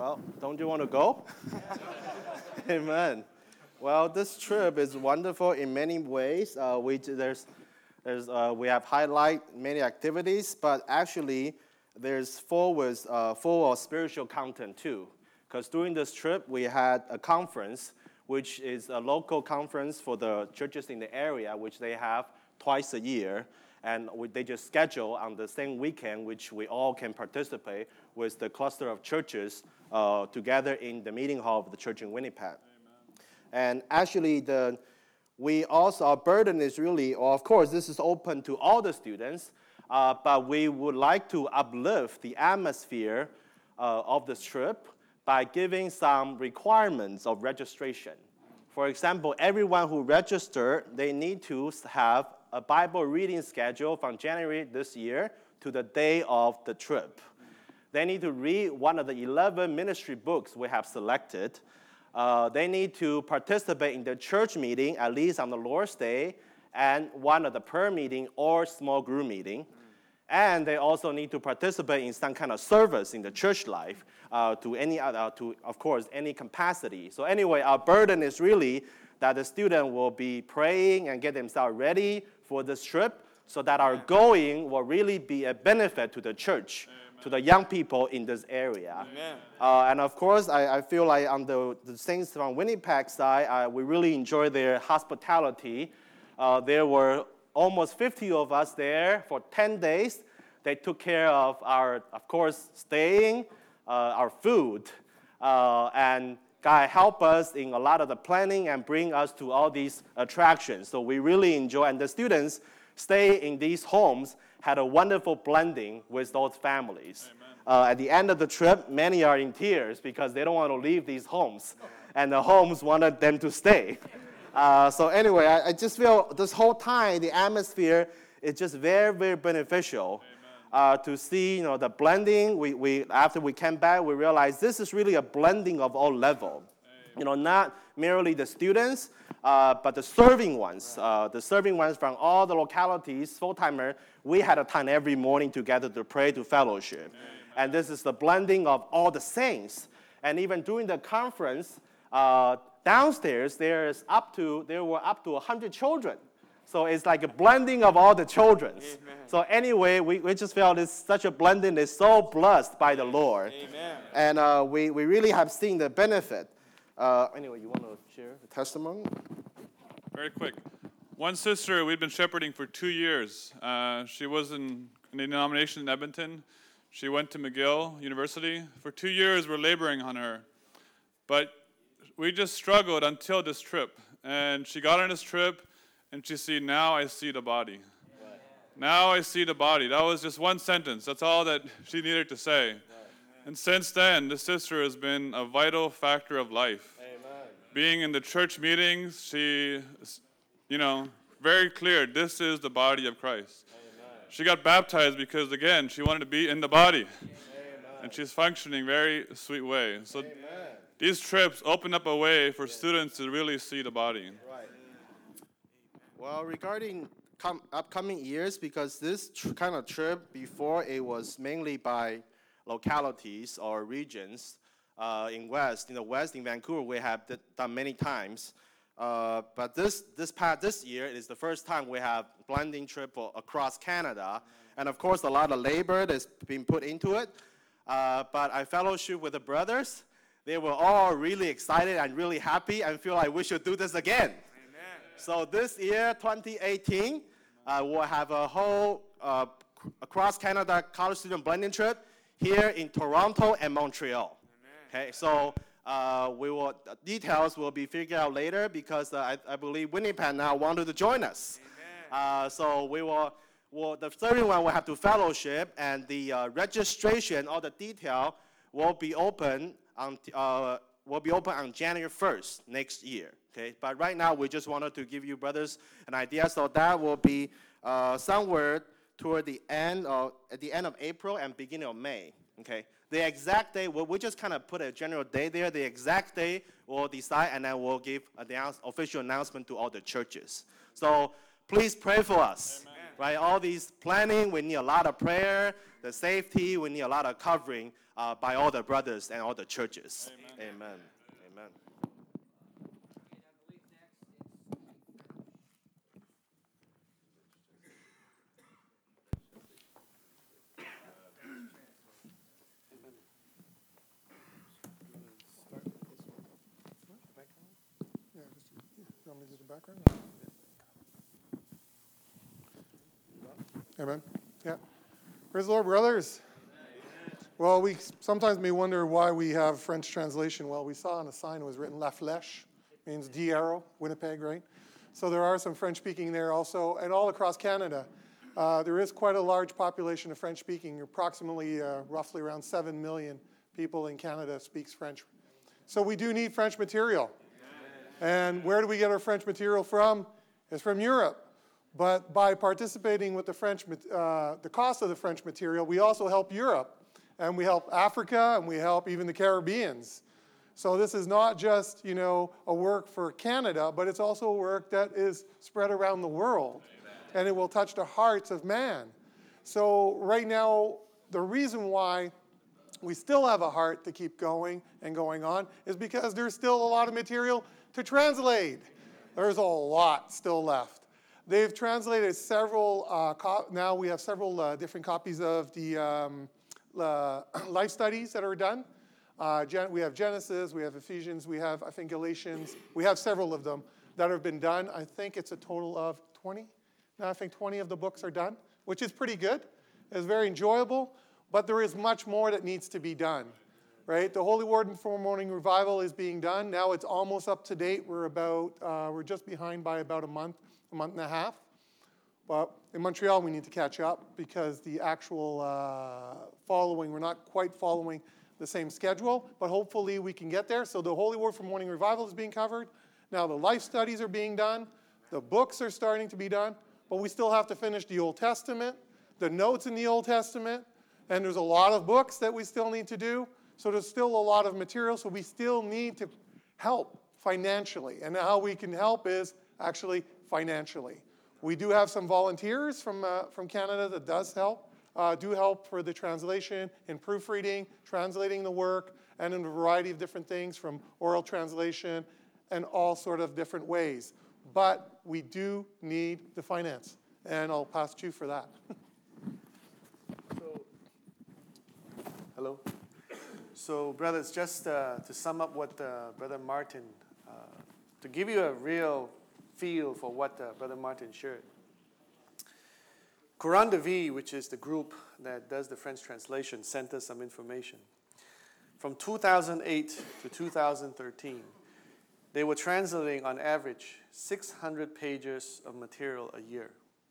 Well, don't you want to go? Amen. Well, this trip is wonderful in many ways. Uh, we there's there's uh, we have highlight many activities, but actually there's full with uh, full of spiritual content too. Because during this trip we had a conference, which is a local conference for the churches in the area, which they have twice a year, and we, they just schedule on the same weekend, which we all can participate with the cluster of churches uh, together in the meeting hall of the church in Winnipeg. And actually, the, we also, our burden is really, well, of course, this is open to all the students, uh, but we would like to uplift the atmosphere uh, of this trip by giving some requirements of registration. For example, everyone who registered, they need to have a Bible reading schedule from January this year to the day of the trip. They need to read one of the eleven ministry books we have selected. Uh, they need to participate in the church meeting, at least on the Lord's Day, and one of the prayer meeting or small group meeting. And they also need to participate in some kind of service in the church life uh, to any other, to, of course, any capacity. So anyway, our burden is really that the student will be praying and get themselves ready for this trip so that our going will really be a benefit to the church, to the young people in this area. Uh, and of course, I, I feel like on the, the things from Winnipeg side, uh, we really enjoy their hospitality. Uh, there were almost fifty of us there for ten days. They took care of our, of course, staying, uh, our food, uh, and God helped us in a lot of the planning and bring us to all these attractions. So we really enjoy, and the students stay in these homes had a wonderful blending with those families. Uh, at the end of the trip, many are in tears because they don't want to leave these homes, and the homes wanted them to stay. Uh, so anyway, I, I just feel this whole time the atmosphere is just very, very beneficial uh, to see, you know, the blending. We, we after we came back, we realized this is really a blending of all level. You know, not merely the students, uh, but the serving ones, uh, the serving ones from all the localities, full-timer. We had a time every morning together to pray, to fellowship. Amen. And this is the blending of all the saints. And even during the conference, uh, downstairs, there is up to there were up to one hundred children. So it's like a blending of all the children. So anyway, we, we just felt it's such a blending. It's so blessed by the Lord. Amen. And uh, we, we really have seen the benefit. Uh, anyway, you want to share the testimony? Very quick. One sister we've been shepherding for two years. Uh, she was in, in a denomination in Edmonton. She went to McGill University. For two years, we're laboring on her. But we just struggled until this trip. And she got on this trip, and she said, now I see the body. Right. Now I see the body. That was just one sentence. That's all that she needed to say. Right. And since then, the sister has been a vital factor of life. Amen. Being in the church meetings, she, you know, very clear, this is the body of Christ. Amen. She got baptized because, again, she wanted to be in the body. Amen. And she's functioning very sweet way. So Amen. These trips open up a way for students to really see the body. Right. Well, regarding com- upcoming years, because this tr- kind of trip before, it was mainly by localities or regions. Uh, in West, in the West, in Vancouver, we have d- done many times. Uh, but this this past this year is the first time we have blending trip across Canada, and of course, a lot of labor that's been put into it. Uh, but I fellowship with the brothers. They were all really excited and really happy and feel like we should do this again. Amen. So this year, twenty eighteen, uh, we'll have a whole uh, across Canada college student blending trip here in Toronto and Montreal. Amen. Okay, so uh, we will details will be figured out later because uh, I, I believe Winnipeg now wanted to join us. Uh, so we will, will the third one will have to fellowship, and the uh, registration, all the detail will be open on uh, will be open on January first next year. Okay, but right now we just wanted to give you brothers an idea. So that will be uh, somewhere toward the end of at the end of April and beginning of May. Okay, the exact day we'll, we just kind of put a general date there. The exact day we'll decide, and then we'll give an announce, official announcement to all the churches. So please pray for us. Amen. Right, all these planning, we need a lot of prayer the safety, we need a lot of covering uh, by all the brothers and all the churches. Amen. Amen. Amen. Yeah, just, you want me to do the background? Amen. Yeah. Praise the Lord, brothers. Well, we sometimes may wonder why we have French translation. Well, we saw on the sign it was written La Flèche, means D arrow, Winnipeg, right? So there are some French speaking there also, and all across Canada. Uh, there is quite a large population of French speaking. Approximately, uh, roughly around seven million people in Canada speaks French. So we do need French material. And where do we get our French material from? It's from Europe. But by participating with the French, uh, the cost of the French material, we also help Europe. And we help Africa, and we help even the Caribbeans. So this is not just, you know, a work for Canada, but it's also a work that is spread around the world. Amen. And it will touch the hearts of man. So right now, the reason why we still have a heart to keep going and going on is because there's still a lot of material to translate. There's a lot still left. They've translated several, uh, co- now we have several uh, different copies of the um, uh, life studies that are done. Uh, Gen- we have Genesis, we have Ephesians, we have, I think, Galatians. We have several of them that have been done. I think it's a total of twenty. Now I think twenty of the books are done, which is pretty good. It's very enjoyable, but there is much more that needs to be done. Right? The Holy Word for Morning Revival is being done. Now it's almost up to date. We're about, uh, we're just behind by about a month, a month and a half. But in Montreal, we need to catch up because the actual uh, following, we're not quite following the same schedule, but hopefully we can get there. So the Holy Word for Morning Revival is being covered. Now the life studies are being done. The books are starting to be done, but we still have to finish the Old Testament, the notes in the Old Testament, and there's a lot of books that we still need to do. So there's still a lot of material, so we still need to help financially. And how we can help is actually financially. We do have some volunteers from, uh, from Canada that does help, uh, do help for the translation and proofreading, translating the work, and in a variety of different things from oral translation and all sort of different ways. But we do need the finance, and I'll pass to you for that. So, hello. So, brothers, just uh, to sum up what uh, Brother Martin, uh, to give you a real feel for what uh, Brother Martin shared. Courant de Vie, which is the group that does the French translation, sent us some information. From two thousand eight to two thousand thirteen, they were translating on average six hundred pages of material a year.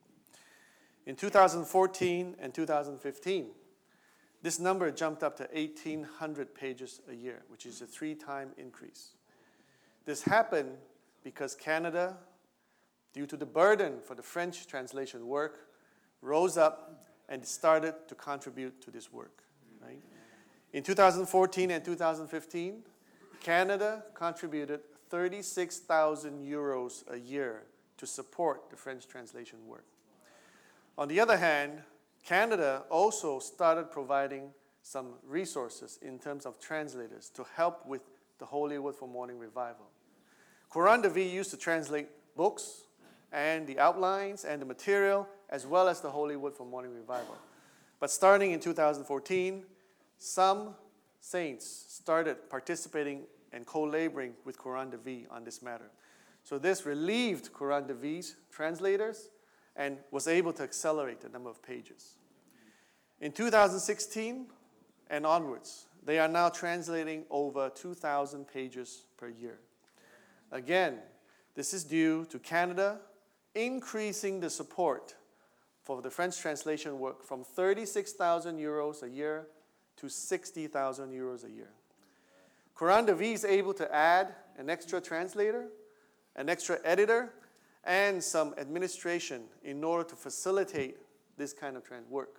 In two thousand fourteen and two thousand fifteen, this number jumped up to eighteen hundred pages a year, which is a three-time increase. This happened because Canada, due to the burden for the French translation work, rose up and started to contribute to this work. Right? In two thousand fourteen and two thousand fifteen, Canada contributed thirty-six thousand euros a year to support the French translation work. On the other hand, Canada also started providing some resources in terms of translators to help with the Holy Word for Morning Revival. Courant de Vie used to translate books and the outlines and the material, as well as the Holy Word for Morning Revival. But starting in two thousand fourteen, some saints started participating and co-laboring with Courant de Vie on this matter. So this relieved Courant de Vie's translators and was able to accelerate the number of pages. In two thousand sixteen and onwards, they are now translating over two thousand pages per year. Again, this is due to Canada increasing the support for the French translation work from thirty-six thousand euros a year to sixty thousand euros a year. Courant de Vie is able to add an extra translator, an extra editor, and some administration in order to facilitate this kind of trans work.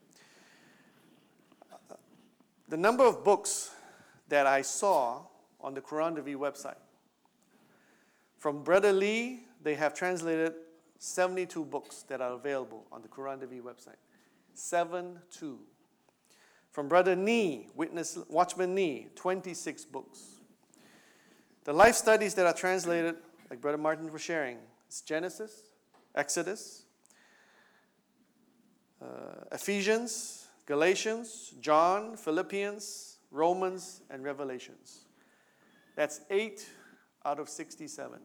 The number of books that I saw on the Courant de Vie website, from Brother Lee, they have translated seventy-two books that are available on the Courant de Vie website. seventy-two. From Brother Nee, Witness Watchman Nee, twenty-six books. The life studies that are translated, like Brother Martin was sharing, is Genesis, Exodus, uh, Ephesians, Galatians, John, Philippians, Romans, and Revelations. That's eight out of sixty-seven.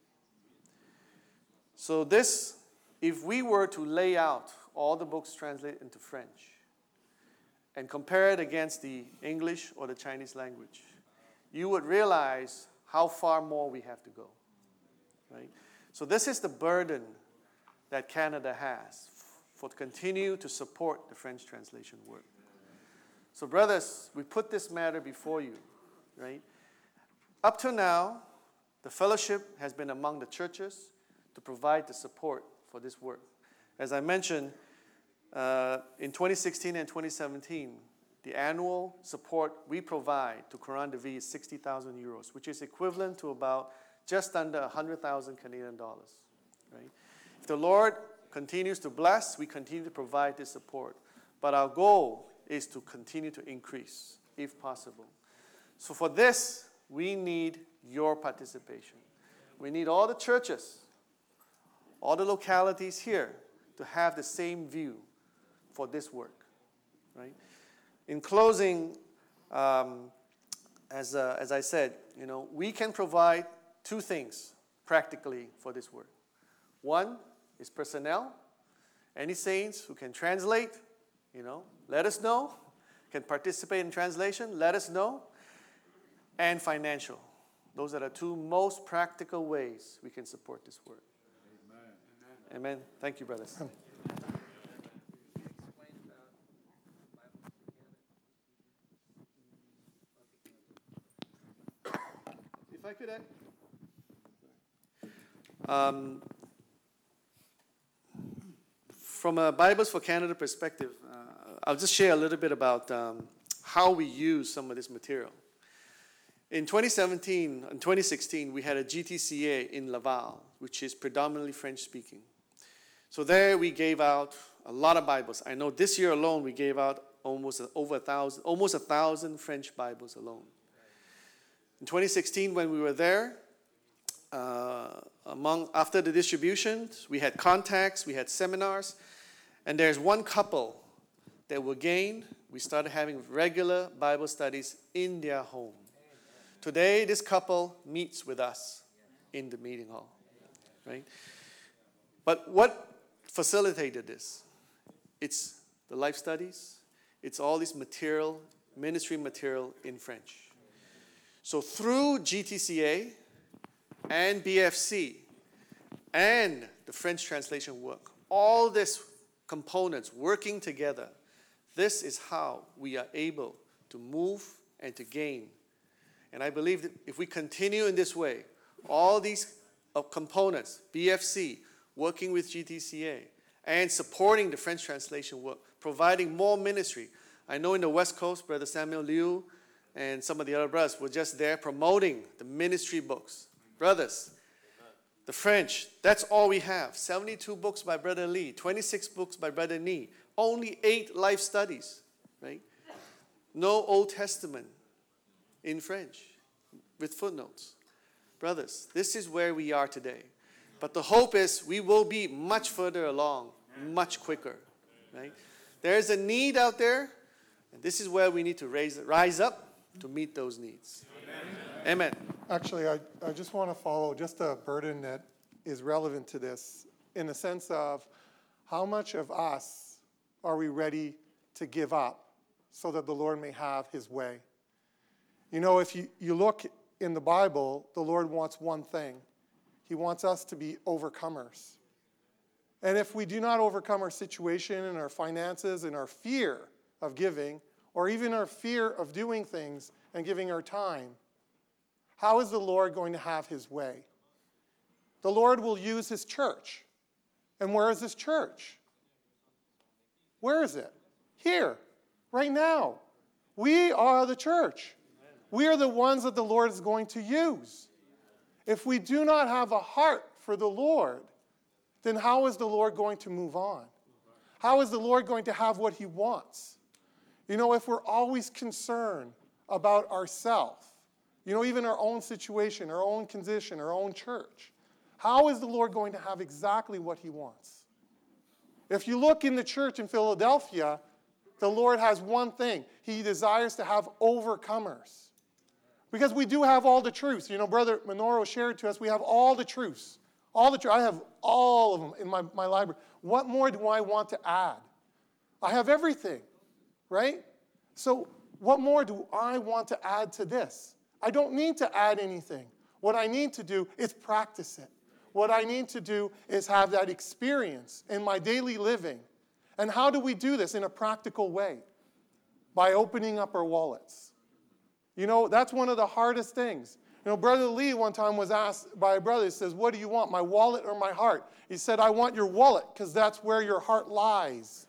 So this, if we were to lay out all the books translated into French and compare it against the English or the Chinese language, you would realize how far more we have to go, right? So this is the burden that Canada has for to continue to support the French translation work. So brothers, we put this matter before you, right? Up to now, the fellowship has been among the churches to provide the support for this work. As I mentioned, uh, in twenty sixteen and twenty seventeen, the annual support we provide to Coran de Vie is sixty thousand euros, which is equivalent to about just under one hundred thousand Canadian dollars, right? If the Lord continues to bless, we continue to provide this support. But our goal is to continue to increase, if possible. So for this, we need your participation. We need all the churches, all the localities here to have the same view for this work, right? In closing, um, as, uh, as I said, you know, we can provide two things practically for this work. One is personnel. Any saints who can translate, you know, let us know. Can participate in translation, let us know. And financial. Those are the two most practical ways we can support this work. Amen. Amen. Thank you, brothers. If I could add. Um, from a Bibles for Canada perspective, uh, I'll just share a little bit about um, how we use some of this material. In twenty seventeen and twenty sixteen, we had a G T C A in Laval, which is predominantly French-speaking. So there we gave out a lot of Bibles. I know this year alone we gave out almost a, over a thousand, almost a thousand French Bibles alone. In twenty sixteen, when we were there, uh, among after the distributions, we had contacts, we had seminars, and there's one couple that were gained. We started having regular Bible studies in their home. Today, this couple meets with us in the meeting hall, right? But what facilitated this? It's the life studies. It's all this material, ministry material in French. So through G T C A and B F C and the French translation work, all these components working together, this is how we are able to move and to gain. And I believe that if we continue in this way, all these uh, components, B F C, working with G T C A, and supporting the French translation work, providing more ministry. I know in the West Coast, Brother Samuel Liu and some of the other brothers were just there promoting the ministry books. Brothers, the French, that's all we have. seventy-two books by Brother Lee, twenty-six books by Brother Nee, only eight life studies, right? No Old Testament in French with footnotes. Brothers, this is where we are today. But the hope is we will be much further along, much quicker, right? There's a need out there, and this is where we need to raise, rise up to meet those needs. Amen. Amen. Actually, I, I just want to follow just a burden that is relevant to this in the sense of how much of us are we ready to give up so that the Lord may have his way? You know, if you, you look in the Bible, the Lord wants one thing. He wants us to be overcomers. And if we do not overcome our situation and our finances and our fear of giving, or even our fear of doing things and giving our time, how is the Lord going to have his way? The Lord will use his church. And where is his church? Where is it? Here, right now. We are the church. We are the ones that the Lord is going to use. If we do not have a heart for the Lord, then how is the Lord going to move on? How is the Lord going to have what he wants? You know, if we're always concerned about ourselves, you know, even our own situation, our own condition, our own church, how is the Lord going to have exactly what he wants? If you look in the church in Philadelphia, the Lord has one thing. He desires to have overcomers. Because we do have all the truths. You know, Brother Minoru shared to us, we have all the truths. All the truths. I have all of them in my, my library. What more do I want to add? I have everything, right? So what more do I want to add to this? I don't need to add anything. What I need to do is practice it. What I need to do is have that experience in my daily living. And how do we do this in a practical way? By opening up our wallets. You know, that's one of the hardest things. You know, Brother Lee one time was asked by a brother, he says, what do you want, my wallet or my heart? He said, I want your wallet because that's where your heart lies.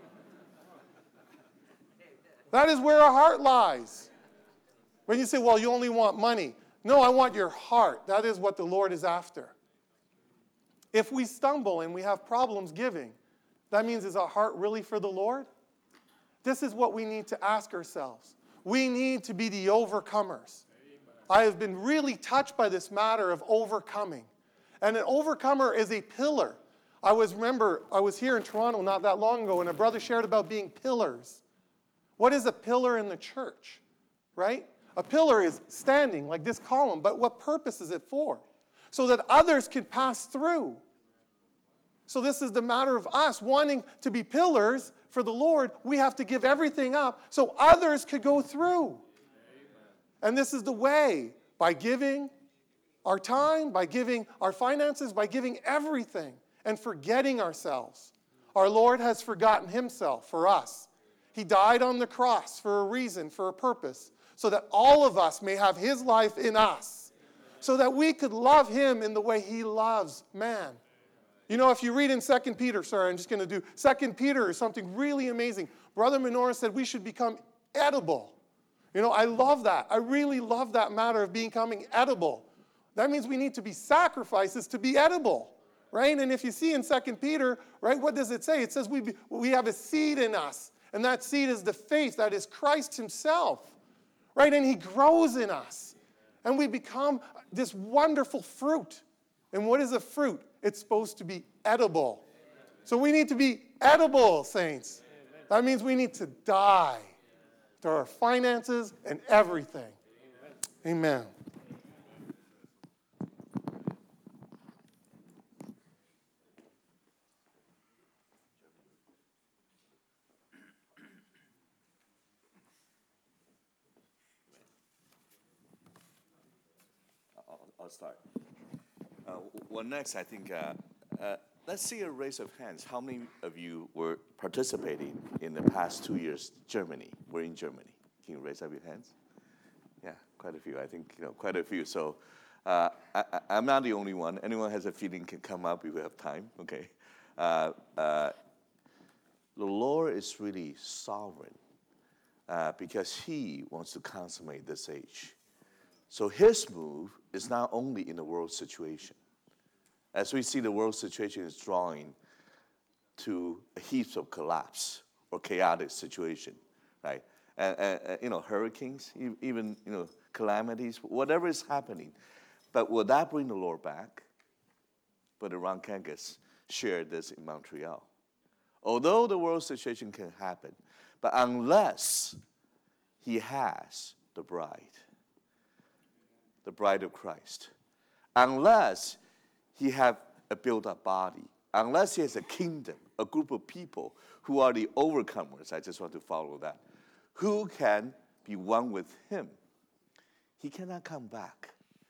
That is where our heart lies. When you say, well, you only want money. No, I want your heart. That is what the Lord is after. If we stumble and we have problems giving, that means, is our heart really for the Lord? This is what we need to ask ourselves. We need to be the overcomers. I have been really touched by this matter of overcoming. And an overcomer is a pillar. I was remember, I was here in Toronto not that long ago, and a brother shared about being pillars. What is a pillar in the church, right? A pillar is standing like this column, but what purpose is it for? So that others can pass through. So this is the matter of us wanting to be pillars for the Lord. We have to give everything up so others could go through. Amen. And this is the way, by giving our time, by giving our finances, by giving everything and forgetting ourselves. Our Lord has forgotten himself for us. He died on the cross for a reason, for a purpose, so that all of us may have his life in us, so that we could love him in the way he loves man. You know, if you read in Second Peter, sorry, I'm just going to do, Second Peter is something really amazing. Brother Minoru said we should become edible. You know, I love that. I really love that matter of becoming edible. That means we need to be sacrifices to be edible, right? And if you see in Second Peter, right, what does it say? It says we, be, we have a seed in us, and that seed is the faith, that is Christ himself, right? And he grows in us, and we become this wonderful fruit. And what is a fruit? It's supposed to be edible. So we need to be edible, saints. That means we need to die to our finances and everything. Amen. I'll, I'll start. Uh, well, next, I think, uh, uh, let's see a raise of hands. How many of you were participating in the past two years, Germany? We're in Germany. Can you raise up your hands? Yeah, quite a few. I think, you know, quite a few. So uh, I, I'm not the only one. Anyone has a feeling can come up if we have time, okay? Uh, uh, the Lord is really sovereign uh, because he wants to consummate this age. So his move is not only in the world situation. As we see, the world situation is drawing to a heap of collapse or chaotic situation, right? And, and you know, hurricanes, even, you know, calamities, whatever is happening. But will that bring the Lord back? Brother Ron Kangas shared this in Montreal. Although the world situation can happen, but unless he has the bride, the bride of Christ, unless he have a built-up body, unless he has a kingdom, a group of people who are the overcomers, I just want to follow that, who can be one with him, he cannot come back,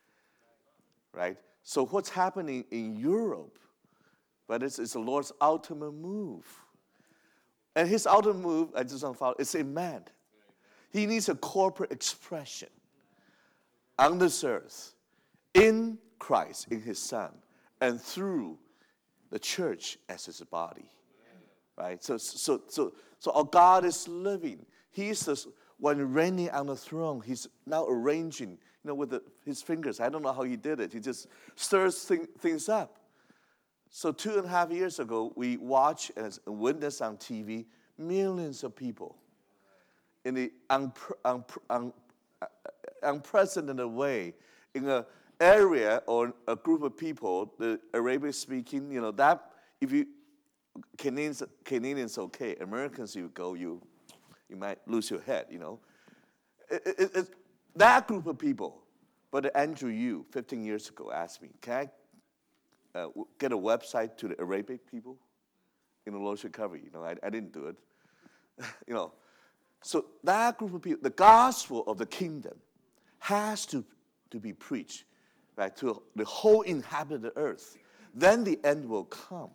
right? So what's happening in Europe, but it's, it's the Lord's ultimate move. And his ultimate move, I just want to follow, it's in man. He needs a corporate expression on this earth, in Christ, in his Son, and through the church as his body, right? So, so, so, so our God is living. He's the one reigning on the throne. He's now arranging, you know, with the, his fingers. I don't know how he did it. He just stirs thing, things up. So two and a half years ago, we watched and witnessed on T V millions of people in the unpre- unpre- un- uh, unprecedented way in an area or a group of people, the Arabic speaking, you know, that if you, Canadians, Canadians okay, Americans, you go, you, you might lose your head, you know. It, it, it, that group of people, but Andrew Yu, fifteen years ago, asked me, can I uh, get a website to the Arabic people in the Lord's Recovery? You know, I, I didn't do it. You know, so that group of people, the gospel of the kingdom has to, to be preached, right, to the whole inhabited earth. Then the end will come.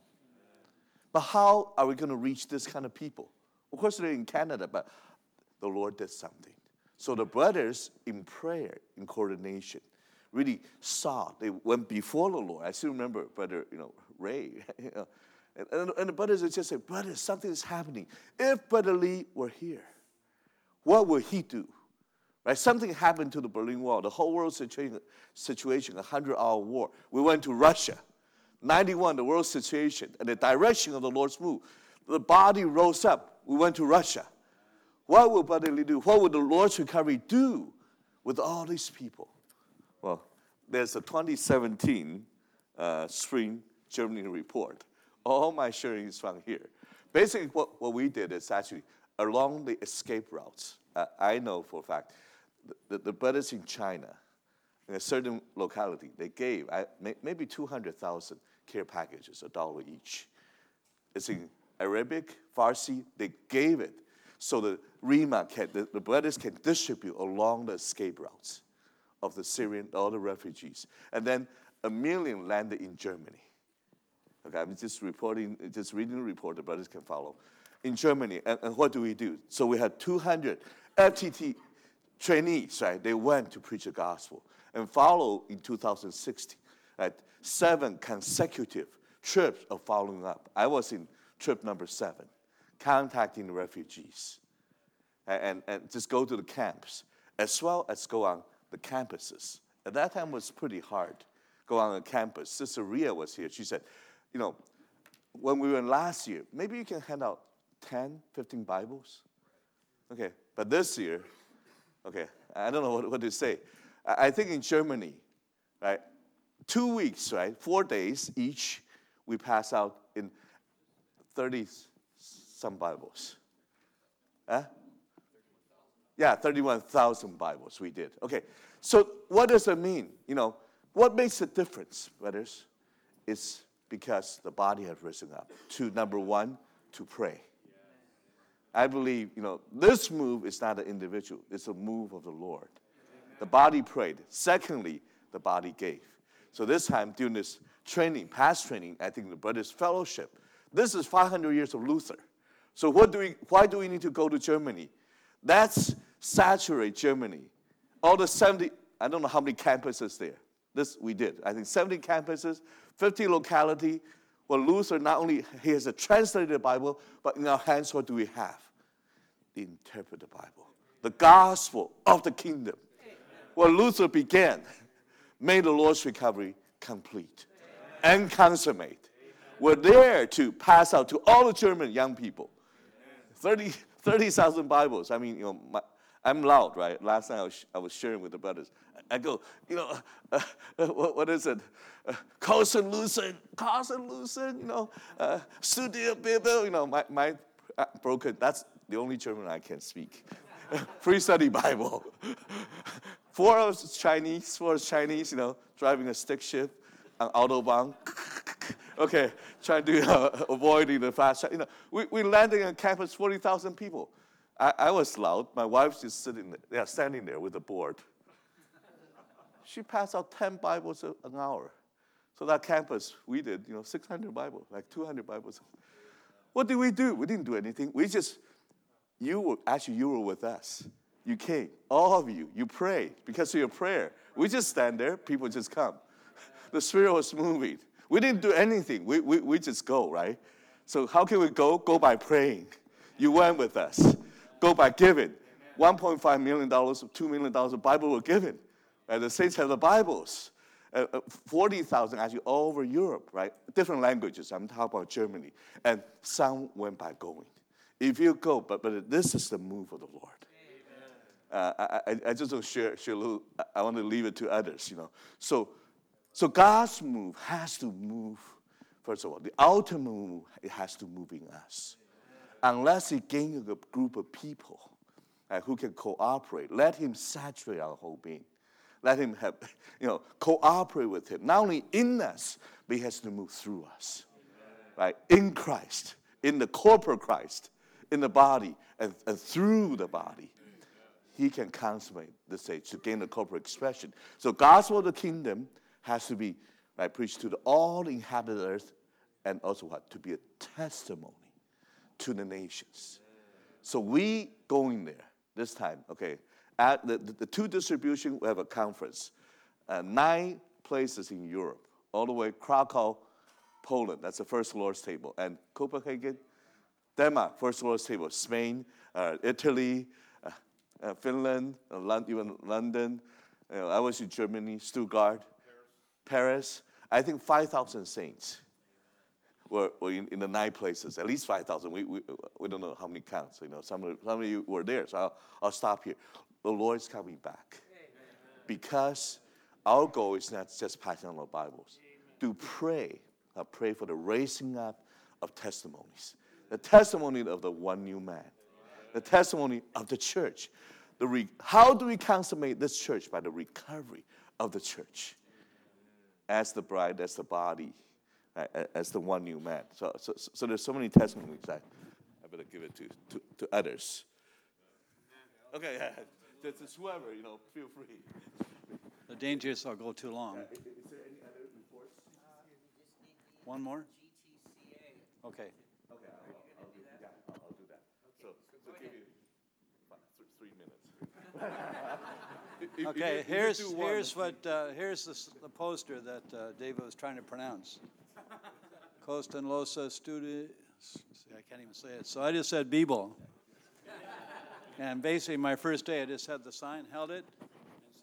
But how are we going to reach this kind of people? Of course, they're in Canada, but the Lord did something. So the brothers, in prayer, in coordination, really saw. They went before the Lord. I still remember Brother, you know, Ray. You know, and, and, and the brothers would just say, "Brother, something is happening. If Brother Lee were here, what would he do?" Right? Something happened to the Berlin Wall. The whole world situation, situation, a hundred-hour war. We went to Russia. ninety-one, the world situation, and the direction of the Lord's move. The body rose up. We went to Russia. What would Brother Lee do? What would the Lord's Recovery do with all these people? Well, there's a twenty seventeen uh, spring Germany report. All my sharing is from here. Basically, what, what we did is actually along the escape routes. Uh, I know for a fact, the, the, the brothers in China, in a certain locality, they gave I, may, maybe two hundred thousand care packages, a dollar each. It's in Arabic, Farsi, they gave it so the Rima can, the, the brothers can distribute along the escape routes of the Syrian, all the refugees. And then a million landed in Germany. Okay, I'm just reporting, just reading the report, the brothers can follow. In Germany, and, and what do we do? So we had two hundred F T T trainees, right? They went to preach the gospel and follow in two thousand sixteen, right? Seven consecutive trips of following up. I was in trip number seven, contacting the refugees, and, and, and just go to the camps, as well as go on the campuses. At that time, it was pretty hard, go on a campus. Sister Ria was here. She said, you know, when we were last year, maybe you can hand out ten, fifteen Bibles. Okay, but this year, okay, I don't know what, what to say. I, I think in Germany, right, two weeks, right, four days each, we pass out in thirty some Bibles. Huh? Yeah, thirty-one thousand Bibles we did. Okay, so what does it mean? You know, what makes a difference, brothers? It's because the body has risen up to, number one, to pray. I believe, you know, this move is not an individual. It's a move of the Lord. The body prayed. Secondly, the body gave. So this time, during this training, past training, I think the Brothers Fellowship, this is five hundred years of Luther. So what do we? Why do we need to go to Germany? That's saturate Germany. All the seventy, I don't know how many campuses there. This we did. I think seventy campuses, fifty locality. Well, Luther not only he has a translated Bible, but in our hands, what do we have? The interpreted Bible, the gospel of the kingdom. Well, Luther began, made the Lord's recovery complete and consummate. We're there to pass out to all the German young people. thirty thousand Bibles. I mean, you know, my, I'm loud, right? Last night I was, I was sharing with the brothers. I go, you know, uh, uh, what, what is it? Uh, Carlson Lucen, Carlson Lucen, you know, uh, Studio Bibel, you know, my, my uh, broken, that's the only German I can speak. Free study Bible. Four of us Chinese, four of us Chinese, you know, driving a stick shift on Autobahn. Okay, trying to uh, avoiding the fast. You know, we we landing on campus, forty thousand people. I, I was loud. My wife's just sitting there, yeah, standing there with a board. She passed out ten Bibles an hour. So that campus, we did, you know, six hundred Bibles, like two hundred Bibles. What did we do? We didn't do anything. We just, you were, actually, you were with us. You came, all of you, you prayed. Because of your prayer, we just stand there, people just come. The Spirit was moving. We didn't do anything. We, we, we just go, right? So how can we go? Go by praying. You went with us. Go by giving. one point five million dollars, two million dollars of Bible were given. And the saints have the Bibles. Uh, forty thousand actually all over Europe, right? Different languages. I'm talking about Germany. And some went by going. If you go, but, but this is the move of the Lord. Uh, I, I, I just don't share, share a little, I- I want to leave it to others, you know. So, so God's move has to move, first of all. The ultimate move, it has to move in us. Unless he gains a group of people uh, who can cooperate, let him saturate our whole being. Let him have, you know, cooperate with him. Not only in us, but he has to move through us. Right? In Christ, in the corporate Christ, in the body, and, and through the body. He can consummate this age to gain the corporate expression. So gospel of the kingdom has to be right, preached to the all inhabited earth, and also what? To be a testimony to the nations. So we going there this time, okay, at the, the, the two distribution, we have a conference. Uh, nine places in Europe, all the way Krakow, Poland, that's the First Lord's Table, and Copenhagen, Denmark, First Lord's Table, Spain, uh, Italy, uh, uh, Finland, uh, Lon- even London. You know, I was in Germany, Stuttgart, Paris. Paris. I think five thousand saints were, were in, in the nine places, at least five thousand. We, we, we don't know how many counts. You know, some of, some of you were there, so I'll, I'll stop here. The Lord's coming back. Because our goal is not just passing on the Bibles. To pray, uh, pray for the raising up of testimonies. The testimony of the one new man. The testimony of the church. The re- how do we consummate this church? By the recovery of the church. As the bride, as the body, uh, as the one new man. So, so, so there's so many testimonies. I, I better give it to, to, to others. Okay, yeah. That's whoever, you know, feel free. The danger is I'll go too long. Uh, is, is there any other reports? One more? Okay. Okay, I'll, I'll, do, yeah, I'll, I'll do that. So, so give you five, th- three minutes. If- if Okay, you- if you here's do one- here's what uh, here's the, s- the poster that uh, David was trying to pronounce. Costa and Losa Studi. See, I can't even say it. So I just said Bible. And basically, my first day, I just had the sign, held it, and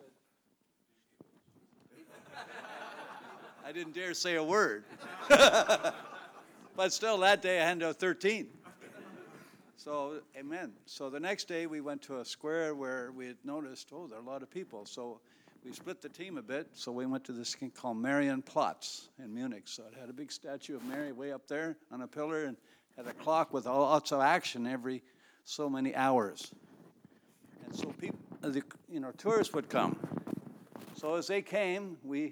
said, I didn't dare say a word. But still, that day, I handed out thirteen. So, amen. So the next day, we went to a square where we had noticed, oh, there are a lot of people. So we split the team a bit. So we went to this thing called Marienplatz in Munich. So it had a big statue of Mary way up there on a pillar and had a clock with lots of action every so many hours. And so people, the, you know, tourists would come. So as they came, we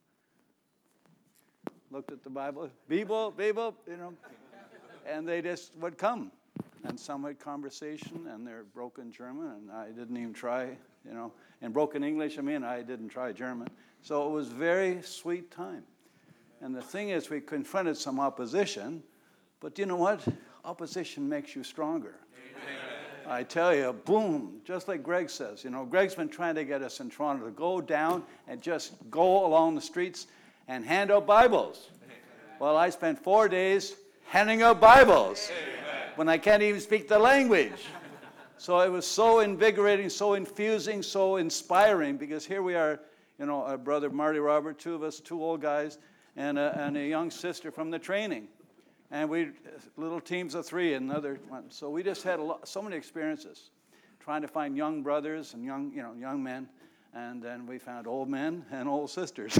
looked at the Bible, Bible, Bible, you know, and they just would come. And some had conversation, and they're broken German, and I didn't even try, you know, and broken English, I mean, I didn't try German. So it was very sweet time. And the thing is, we confronted some opposition, but you know what? Opposition makes you stronger. I tell you, boom, just like Greg says. You know, Greg's been trying to get us in Toronto to go down and just go along the streets and hand out Bibles. Well, I spent four days handing out Bibles when I can't even speak the language. So it was so invigorating, so infusing, so inspiring, because here we are, you know, a brother Marty Robert, two of us, two old guys, and a, and a young sister from the training. And we, little teams of three, another one. So we just had a lot, so many experiences, trying to find young brothers and young, you know, young men, and then we found old men and old sisters.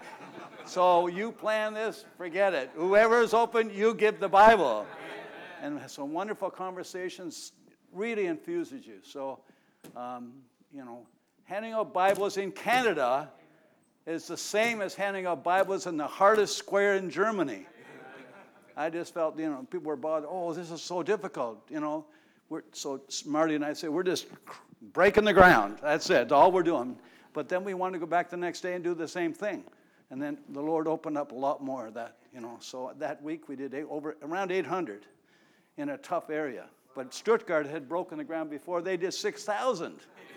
So you plan this, forget it. Whoever is open, you give the Bible. And some wonderful conversations really infuses you. So, um, you know, handing out Bibles in Canada is the same as handing out Bibles in the hardest square in Germany. I just felt, you know, people were bothered. Oh, this is so difficult, you know. We're, so Marty and I said, we're just breaking the ground. That's it, that's all we're doing. But then we wanted to go back the next day and do the same thing. And then the Lord opened up a lot more of that, you know. So that week we did eight, over around eight hundred in a tough area. But Stuttgart had broken the ground before. They did six thousand.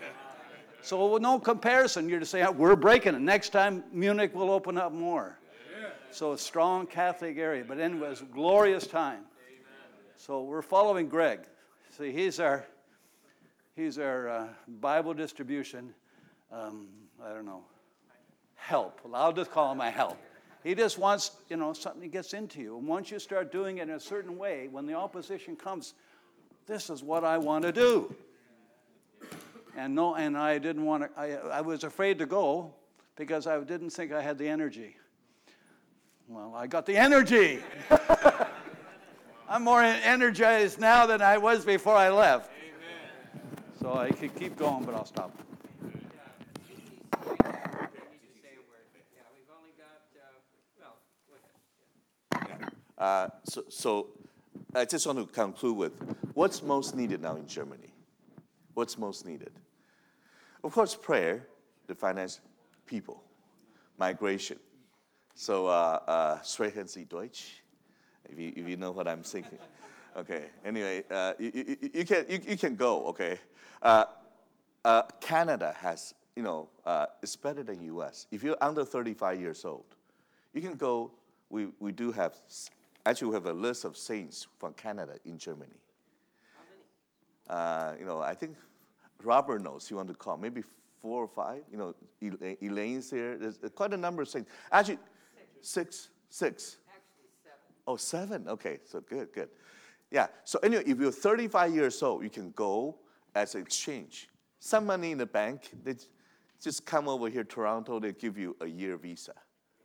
So with no comparison, you're to say, we're breaking it. Next time, Munich will open up more. So a strong Catholic area. But anyway, it was a glorious time. So we're following Greg. See, he's our, he's our uh, Bible distribution, um, I don't know, help. Well, I'll just call him my help. He just wants, you know, something that gets into you. And once you start doing it in a certain way, when the opposition comes, this is what I want to do. And no, and I didn't want to. I, I was afraid to go because I didn't think I had the energy. Well, I got the energy. I'm more energized now than I was before I left. Amen. So I could keep going, but I'll stop. Uh, so, so I just want to conclude with what's most needed now in Germany? What's most needed? Of course, prayer to finance people, migration. So, uh, uh, sprechen Sie Deutsch? If you, if you know what I'm thinking. Okay, anyway, uh, you, you, you, can, you, you can go, okay? Uh, uh, Canada has, you know, uh, it's better than U S. If you're under thirty-five years old, you can go, we, we do have, actually we have a list of saints from Canada in Germany. Uh, you know, I think Robert knows, you want to call, maybe four or five, you know, Elaine's here, there's quite a number of saints. Actually, six, six. Oh, seven. Okay, so good, good. Yeah, so anyway, if you're thirty-five years old, you can go as an exchange. Some money in the bank, they just come over here, Toronto, they give you a year visa.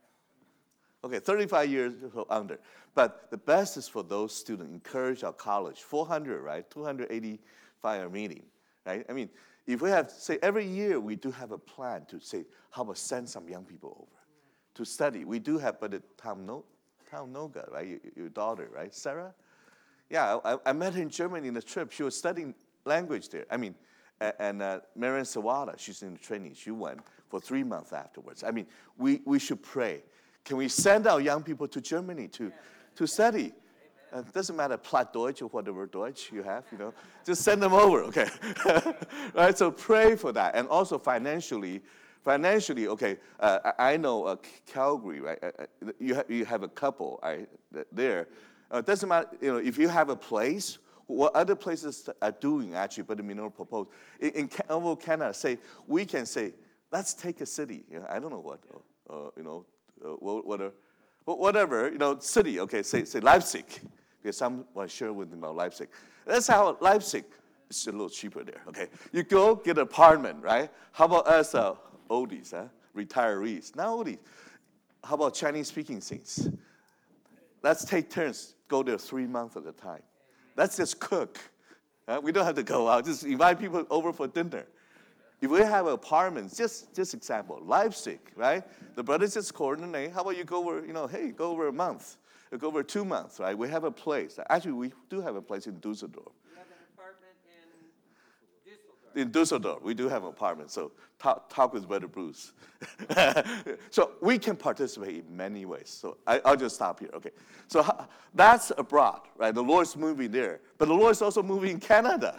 Okay, thirty-five years or under. But the best is for those students, encourage our college, four hundred, right? two hundred eighty-five are meeting, right? I mean, if we have, say, every year we do have a plan to say, how about send some young people over to study. We do have, but the Tom no, Tom Noga, right? Your, your daughter, right? Sarah? Yeah, I, I met her in Germany in a trip. She was studying language there. I mean, and uh, Marian Sawada, she's in training. She went for three months afterwards. I mean, we, we should pray. Can we send our young people to Germany to, to study? Uh, it doesn't matter, Platt Deutsch or whatever Deutsch you have, you know. Just send them over, okay? Right, so pray for that. And also financially, financially, okay, uh, I I know uh, Calgary, right? Uh, you, ha- you have a couple right, there. Uh, it doesn't matter, you know, if you have a place, what other places are doing actually, but the minority propose. In, in Canada, Canada, say, we can say, let's take a city. You know, I don't know what, uh, you know, uh, whatever, whatever, you know, city, okay, say, say Leipzig. Because someone shared with me about Leipzig. That's how Leipzig is a little cheaper there, okay? You go get an apartment, right? How about us uh, oldies, huh? Retirees, not oldies. How about Chinese-speaking saints? Let's take turns, go there three months at a time. Let's just cook. Uh, we don't have to go out. Just invite people over for dinner. If we have apartments, just just example, Leipzig, right? The brothers just coordinate. How about you go over, you know, hey, go over a month. You go over two months, right? We have a place. Actually, we do have a place in Dusseldorf. You have an apartment in Dusseldorf? In Dusseldorf, we do have an apartment. So talk, talk with Brother Bruce. So we can participate in many ways. So I, I'll just stop here. Okay. So uh, that's abroad, right? The Lord's moving there. But the Lord's also moving in Canada.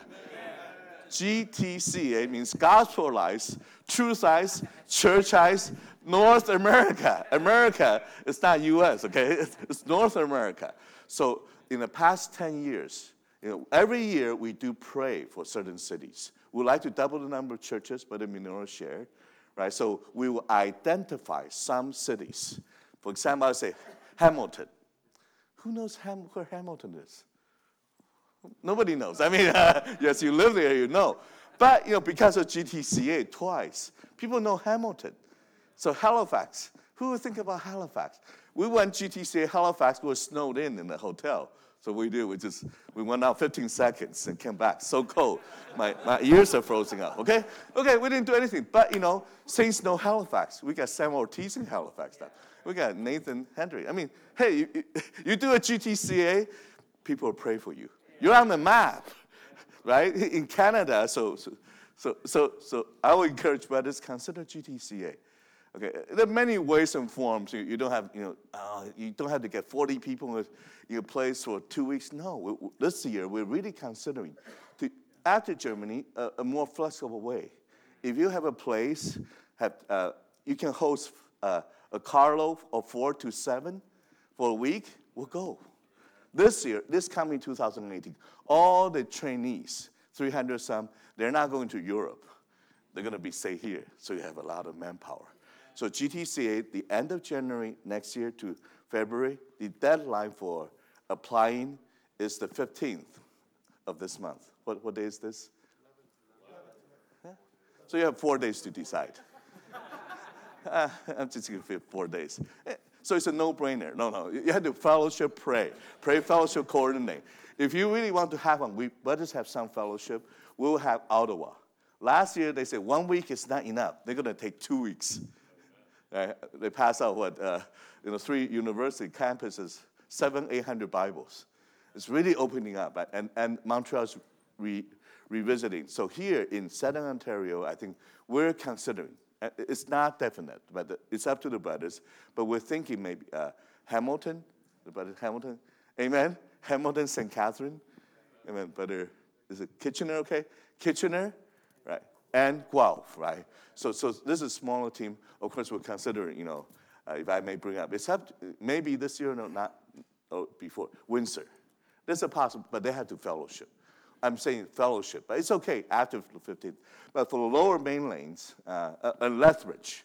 G T C A means gospelized, truthized, churchized, North America. America, it's not U S, okay? It's, it's North America. So in the past ten years, you know, every year we do pray for certain cities. We'd like to double the number of churches, but the minority share, right? So we will identify some cities. For example, I say Hamilton. Who knows Ham- where Hamilton is? Nobody knows. I mean, uh, yes, you live there, you know. But, you know, because of G T C A twice, people know Hamilton. So Halifax, who would think about Halifax? We went G T C A Halifax, we were snowed in in the hotel. So we did, we just, we went out fifteen seconds and came back. So cold. My, my ears are frozen up, okay? Okay, we didn't do anything. But, you know, Saints know Halifax. We got Sam Ortiz in Halifax now. We got Nathan Hendry. I mean, hey, you, you do a G T C A, people will pray for you. You're on the map, right? In Canada, so so so so, so I would encourage brothers, consider G T C A. Okay, there are many ways and forms. You, you don't have, you know, uh, you don't have to get forty people in your place for two weeks. No, we, we, this year we're really considering to after Germany a, a more flexible way. If you have a place, have uh, you can host uh, a carload of four to seven for a week. We'll go. This year, this coming two thousand eighteen, all the trainees, three hundred some, they're not going to Europe. They're going to be stay here, so you have a lot of manpower. So G T C A, the end of January next year to February, the deadline for applying is the fifteenth of this month. What, what day is this? So you have four days to decide. uh, I'm just going to fit four days. So it's a no-brainer. No, no. You have to fellowship, pray. Pray, fellowship, coordinate. If you really want to have one, we brothers have some fellowship. We'll have Ottawa. Last year, they said one week is not enough. They're going to take two weeks. Right? They pass out, what, uh, you know, three university campuses, seven, eight hundred Bibles. It's really opening up. And, and Montreal's re, revisiting. So here in Southern Ontario, I think we're considering. It's not definite, but it's up to the brothers. But we're thinking maybe uh, Hamilton, the brother Hamilton, amen? Hamilton, Saint Catherine, amen. Brother, is it Kitchener, okay? Kitchener, right? And Guelph, right? So, so this is a smaller team. Of course, we're considering, you know, uh, if I may bring up, it's up to, maybe this year, no, not oh, before, Windsor. There's a possible, but they have to fellowship. I'm saying fellowship, but it's okay after the fifteenth. But for the lower main lanes, uh, uh, uh, Lethbridge.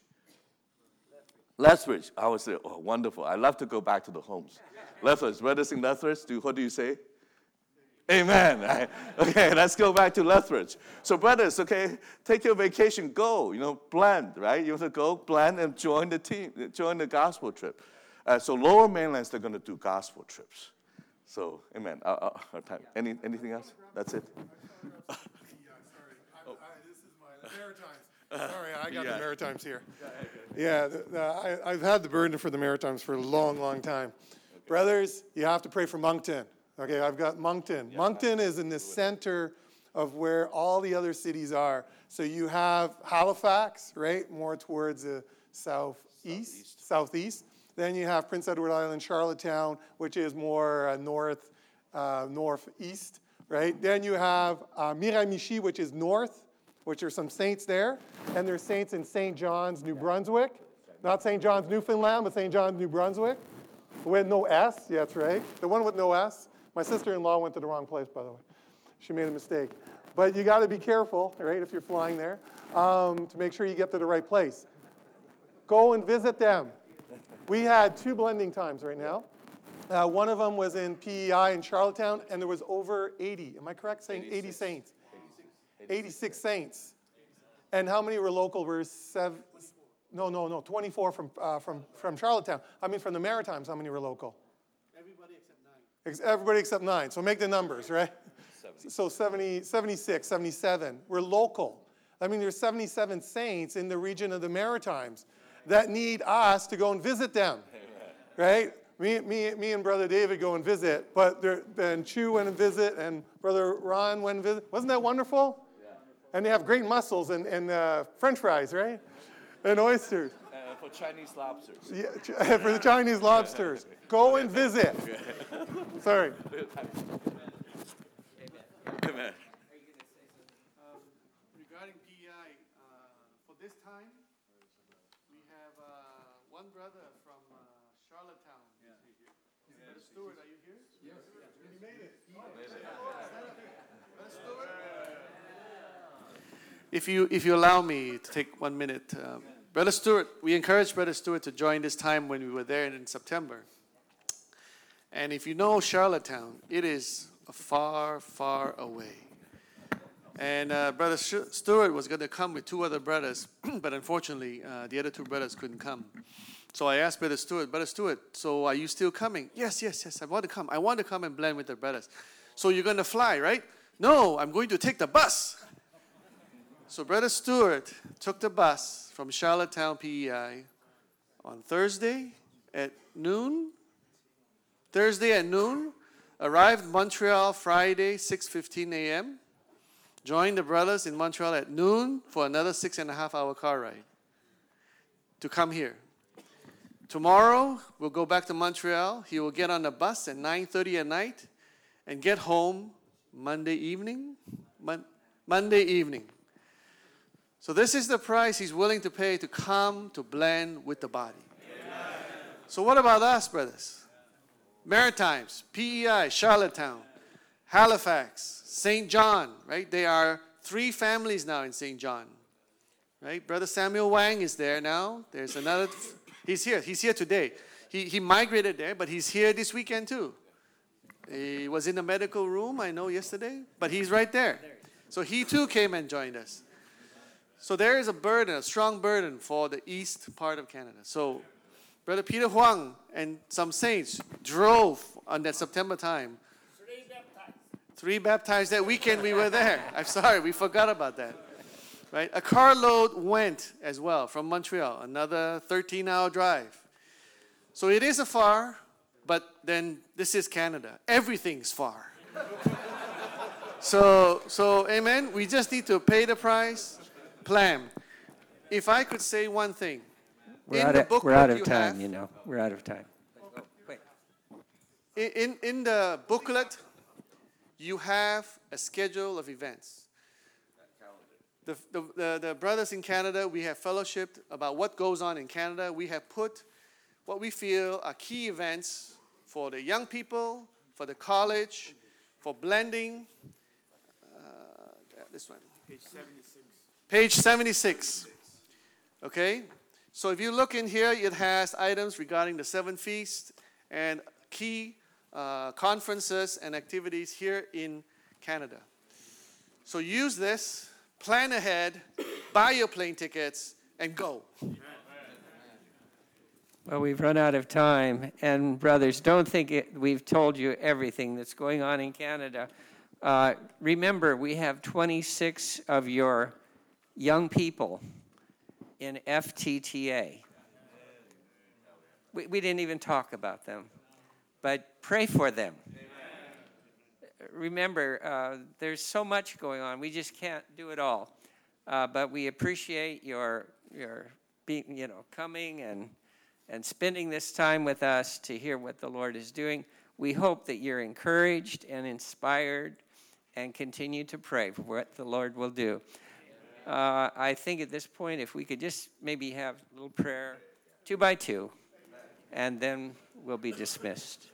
Lethbridge, I would say, oh, wonderful. I love to go back to the homes. Lethbridge, brothers in Lethbridge, do, what do you say? Amen. Right? Okay, let's go back to Lethbridge. So brothers, okay, take your vacation, go, you know, blend, right? You have to go, blend, and join the team, join the gospel trip. Uh, so lower mainlands, they're going to do gospel trips. So, amen. Uh, uh, our time. Any, anything else? That's it? Yeah, sorry. I, I, this is my Maritimes. Sorry, I got the Maritimes here. Yeah, the, the, I, I've had the burden for the Maritimes for a long, long time. Okay. Brothers, you have to pray for Moncton. Okay, I've got Moncton. Yeah, Moncton is in the center of where all the other cities are. So you have Halifax, right, more towards the southeast, southeast. southeast. Then you have Prince Edward Island, Charlottetown, which is more uh, north, uh, northeast, right? Then you have uh, Miramichi, which is north, which are some saints there. And there's saints in Saint John's, New Brunswick. Not Saint John's, Newfoundland, but Saint John's, New Brunswick. With no S, yeah, that's right. The one with no S. My sister-in-law went to the wrong place, by the way. She made a mistake. But you got to be careful, right, if you're flying there, um, to make sure you get to the right place. Go and visit them. We had two blending times right now. Uh, one of them was in P E I in Charlottetown, and there was over eighty. Am I correct saying eighty saints? eighty-six saints. And how many were local? Were seven? No, no, no. twenty-four from uh, from from Charlottetown. I mean, from the Maritimes, how many were local? Everybody except nine. Ex- everybody except nine. So make the numbers, right? seventy. So seventy, seventy-six, seventy-seven. We're local. I mean, there's seventy-seven saints in the region of the Maritimes that need us to go and visit them, right? Me, me, me and Brother David go and visit, but then Chu went and visit, and Brother Ron went and visit. Wasn't that wonderful? Yeah. And they have great mussels and, and uh, French fries, right? And oysters. Uh, for Chinese lobsters. Yeah, for the Chinese lobsters. Go and visit. Sorry. Amen. Um, regarding P E I, uh, for this time, we have uh, one brother from uh, Charlottetown. Yeah. Brother Stewart, are you here? Yes. He made it. Brother Stewart. If you if you allow me to take one minute, um, Brother Stewart, we encouraged Brother Stewart to join this time when we were there in September. And if you know Charlottetown, it is far, far away. And uh, Brother Stewart was going to come with two other brothers, but unfortunately, uh, the other two brothers couldn't come. So I asked Brother Stewart, Brother Stewart, so are you still coming? Yes, yes, yes, I want to come. I want to come and blend with the brothers. So you're going to fly, right? No, I'm going to take the bus. So Brother Stewart took the bus from Charlottetown, P E I, on Thursday at noon. Thursday at noon, arrived in Montreal Friday, six fifteen a.m., joined the brothers in Montreal at noon for another six and a half hour car ride to come here. Tomorrow, we'll go back to Montreal. He will get on the bus at nine thirty at night and get home Monday evening. Mon- Monday evening. So this is the price he's willing to pay to come to blend with the body. Amen. So what about us, brothers? Maritimes, P E I, Charlottetown, Halifax, Saint John, right? They are three families now in Saint John, right? Brother Samuel Wang is there now. There's another, he's here. He's here today. He, he migrated there, but he's here this weekend too. He was in the medical room, I know, yesterday, but he's right there. So he too came and joined us. So there is a burden, a strong burden for the east part of Canada. So Brother Peter Huang and some saints drove on that September time. Three baptized. Three baptized. That weekend we were there. I'm sorry, we forgot about that. Right? A carload went as well from Montreal, another thirteen-hour drive. So it is a far, but then this is Canada. Everything's far. so, so, amen. We just need to pay the price, plan. If I could say one thing, We're in out the of, we're booklet out of you time, have- you know. We're out of time. Wait. In, in, in the booklet, you have a schedule of events. The, the, the, the brothers in Canada, we have fellowshipped about what goes on in Canada. We have put what we feel are key events for the young people, for the college, for blending. Uh, this one. Page seventy-six. Page seventy-six. Okay? So if you look in here, it has items regarding the seven feasts and key uh, conferences and activities here in Canada. So use this, plan ahead, buy your plane tickets, and go. Well, we've run out of time, and brothers, don't think it, we've told you everything that's going on in Canada. Uh, remember, we have twenty-six of your young people in F T T A. We, we didn't even talk about them, but pray for them. Remember, uh, there's so much going on. We just can't do it all. Uh, but we appreciate your your being, you know, coming and and spending this time with us to hear what the Lord is doing. We hope that you're encouraged and inspired and continue to pray for what the Lord will do. Uh, I think at this point, if we could just maybe have a little prayer, two by two, and then we'll be dismissed.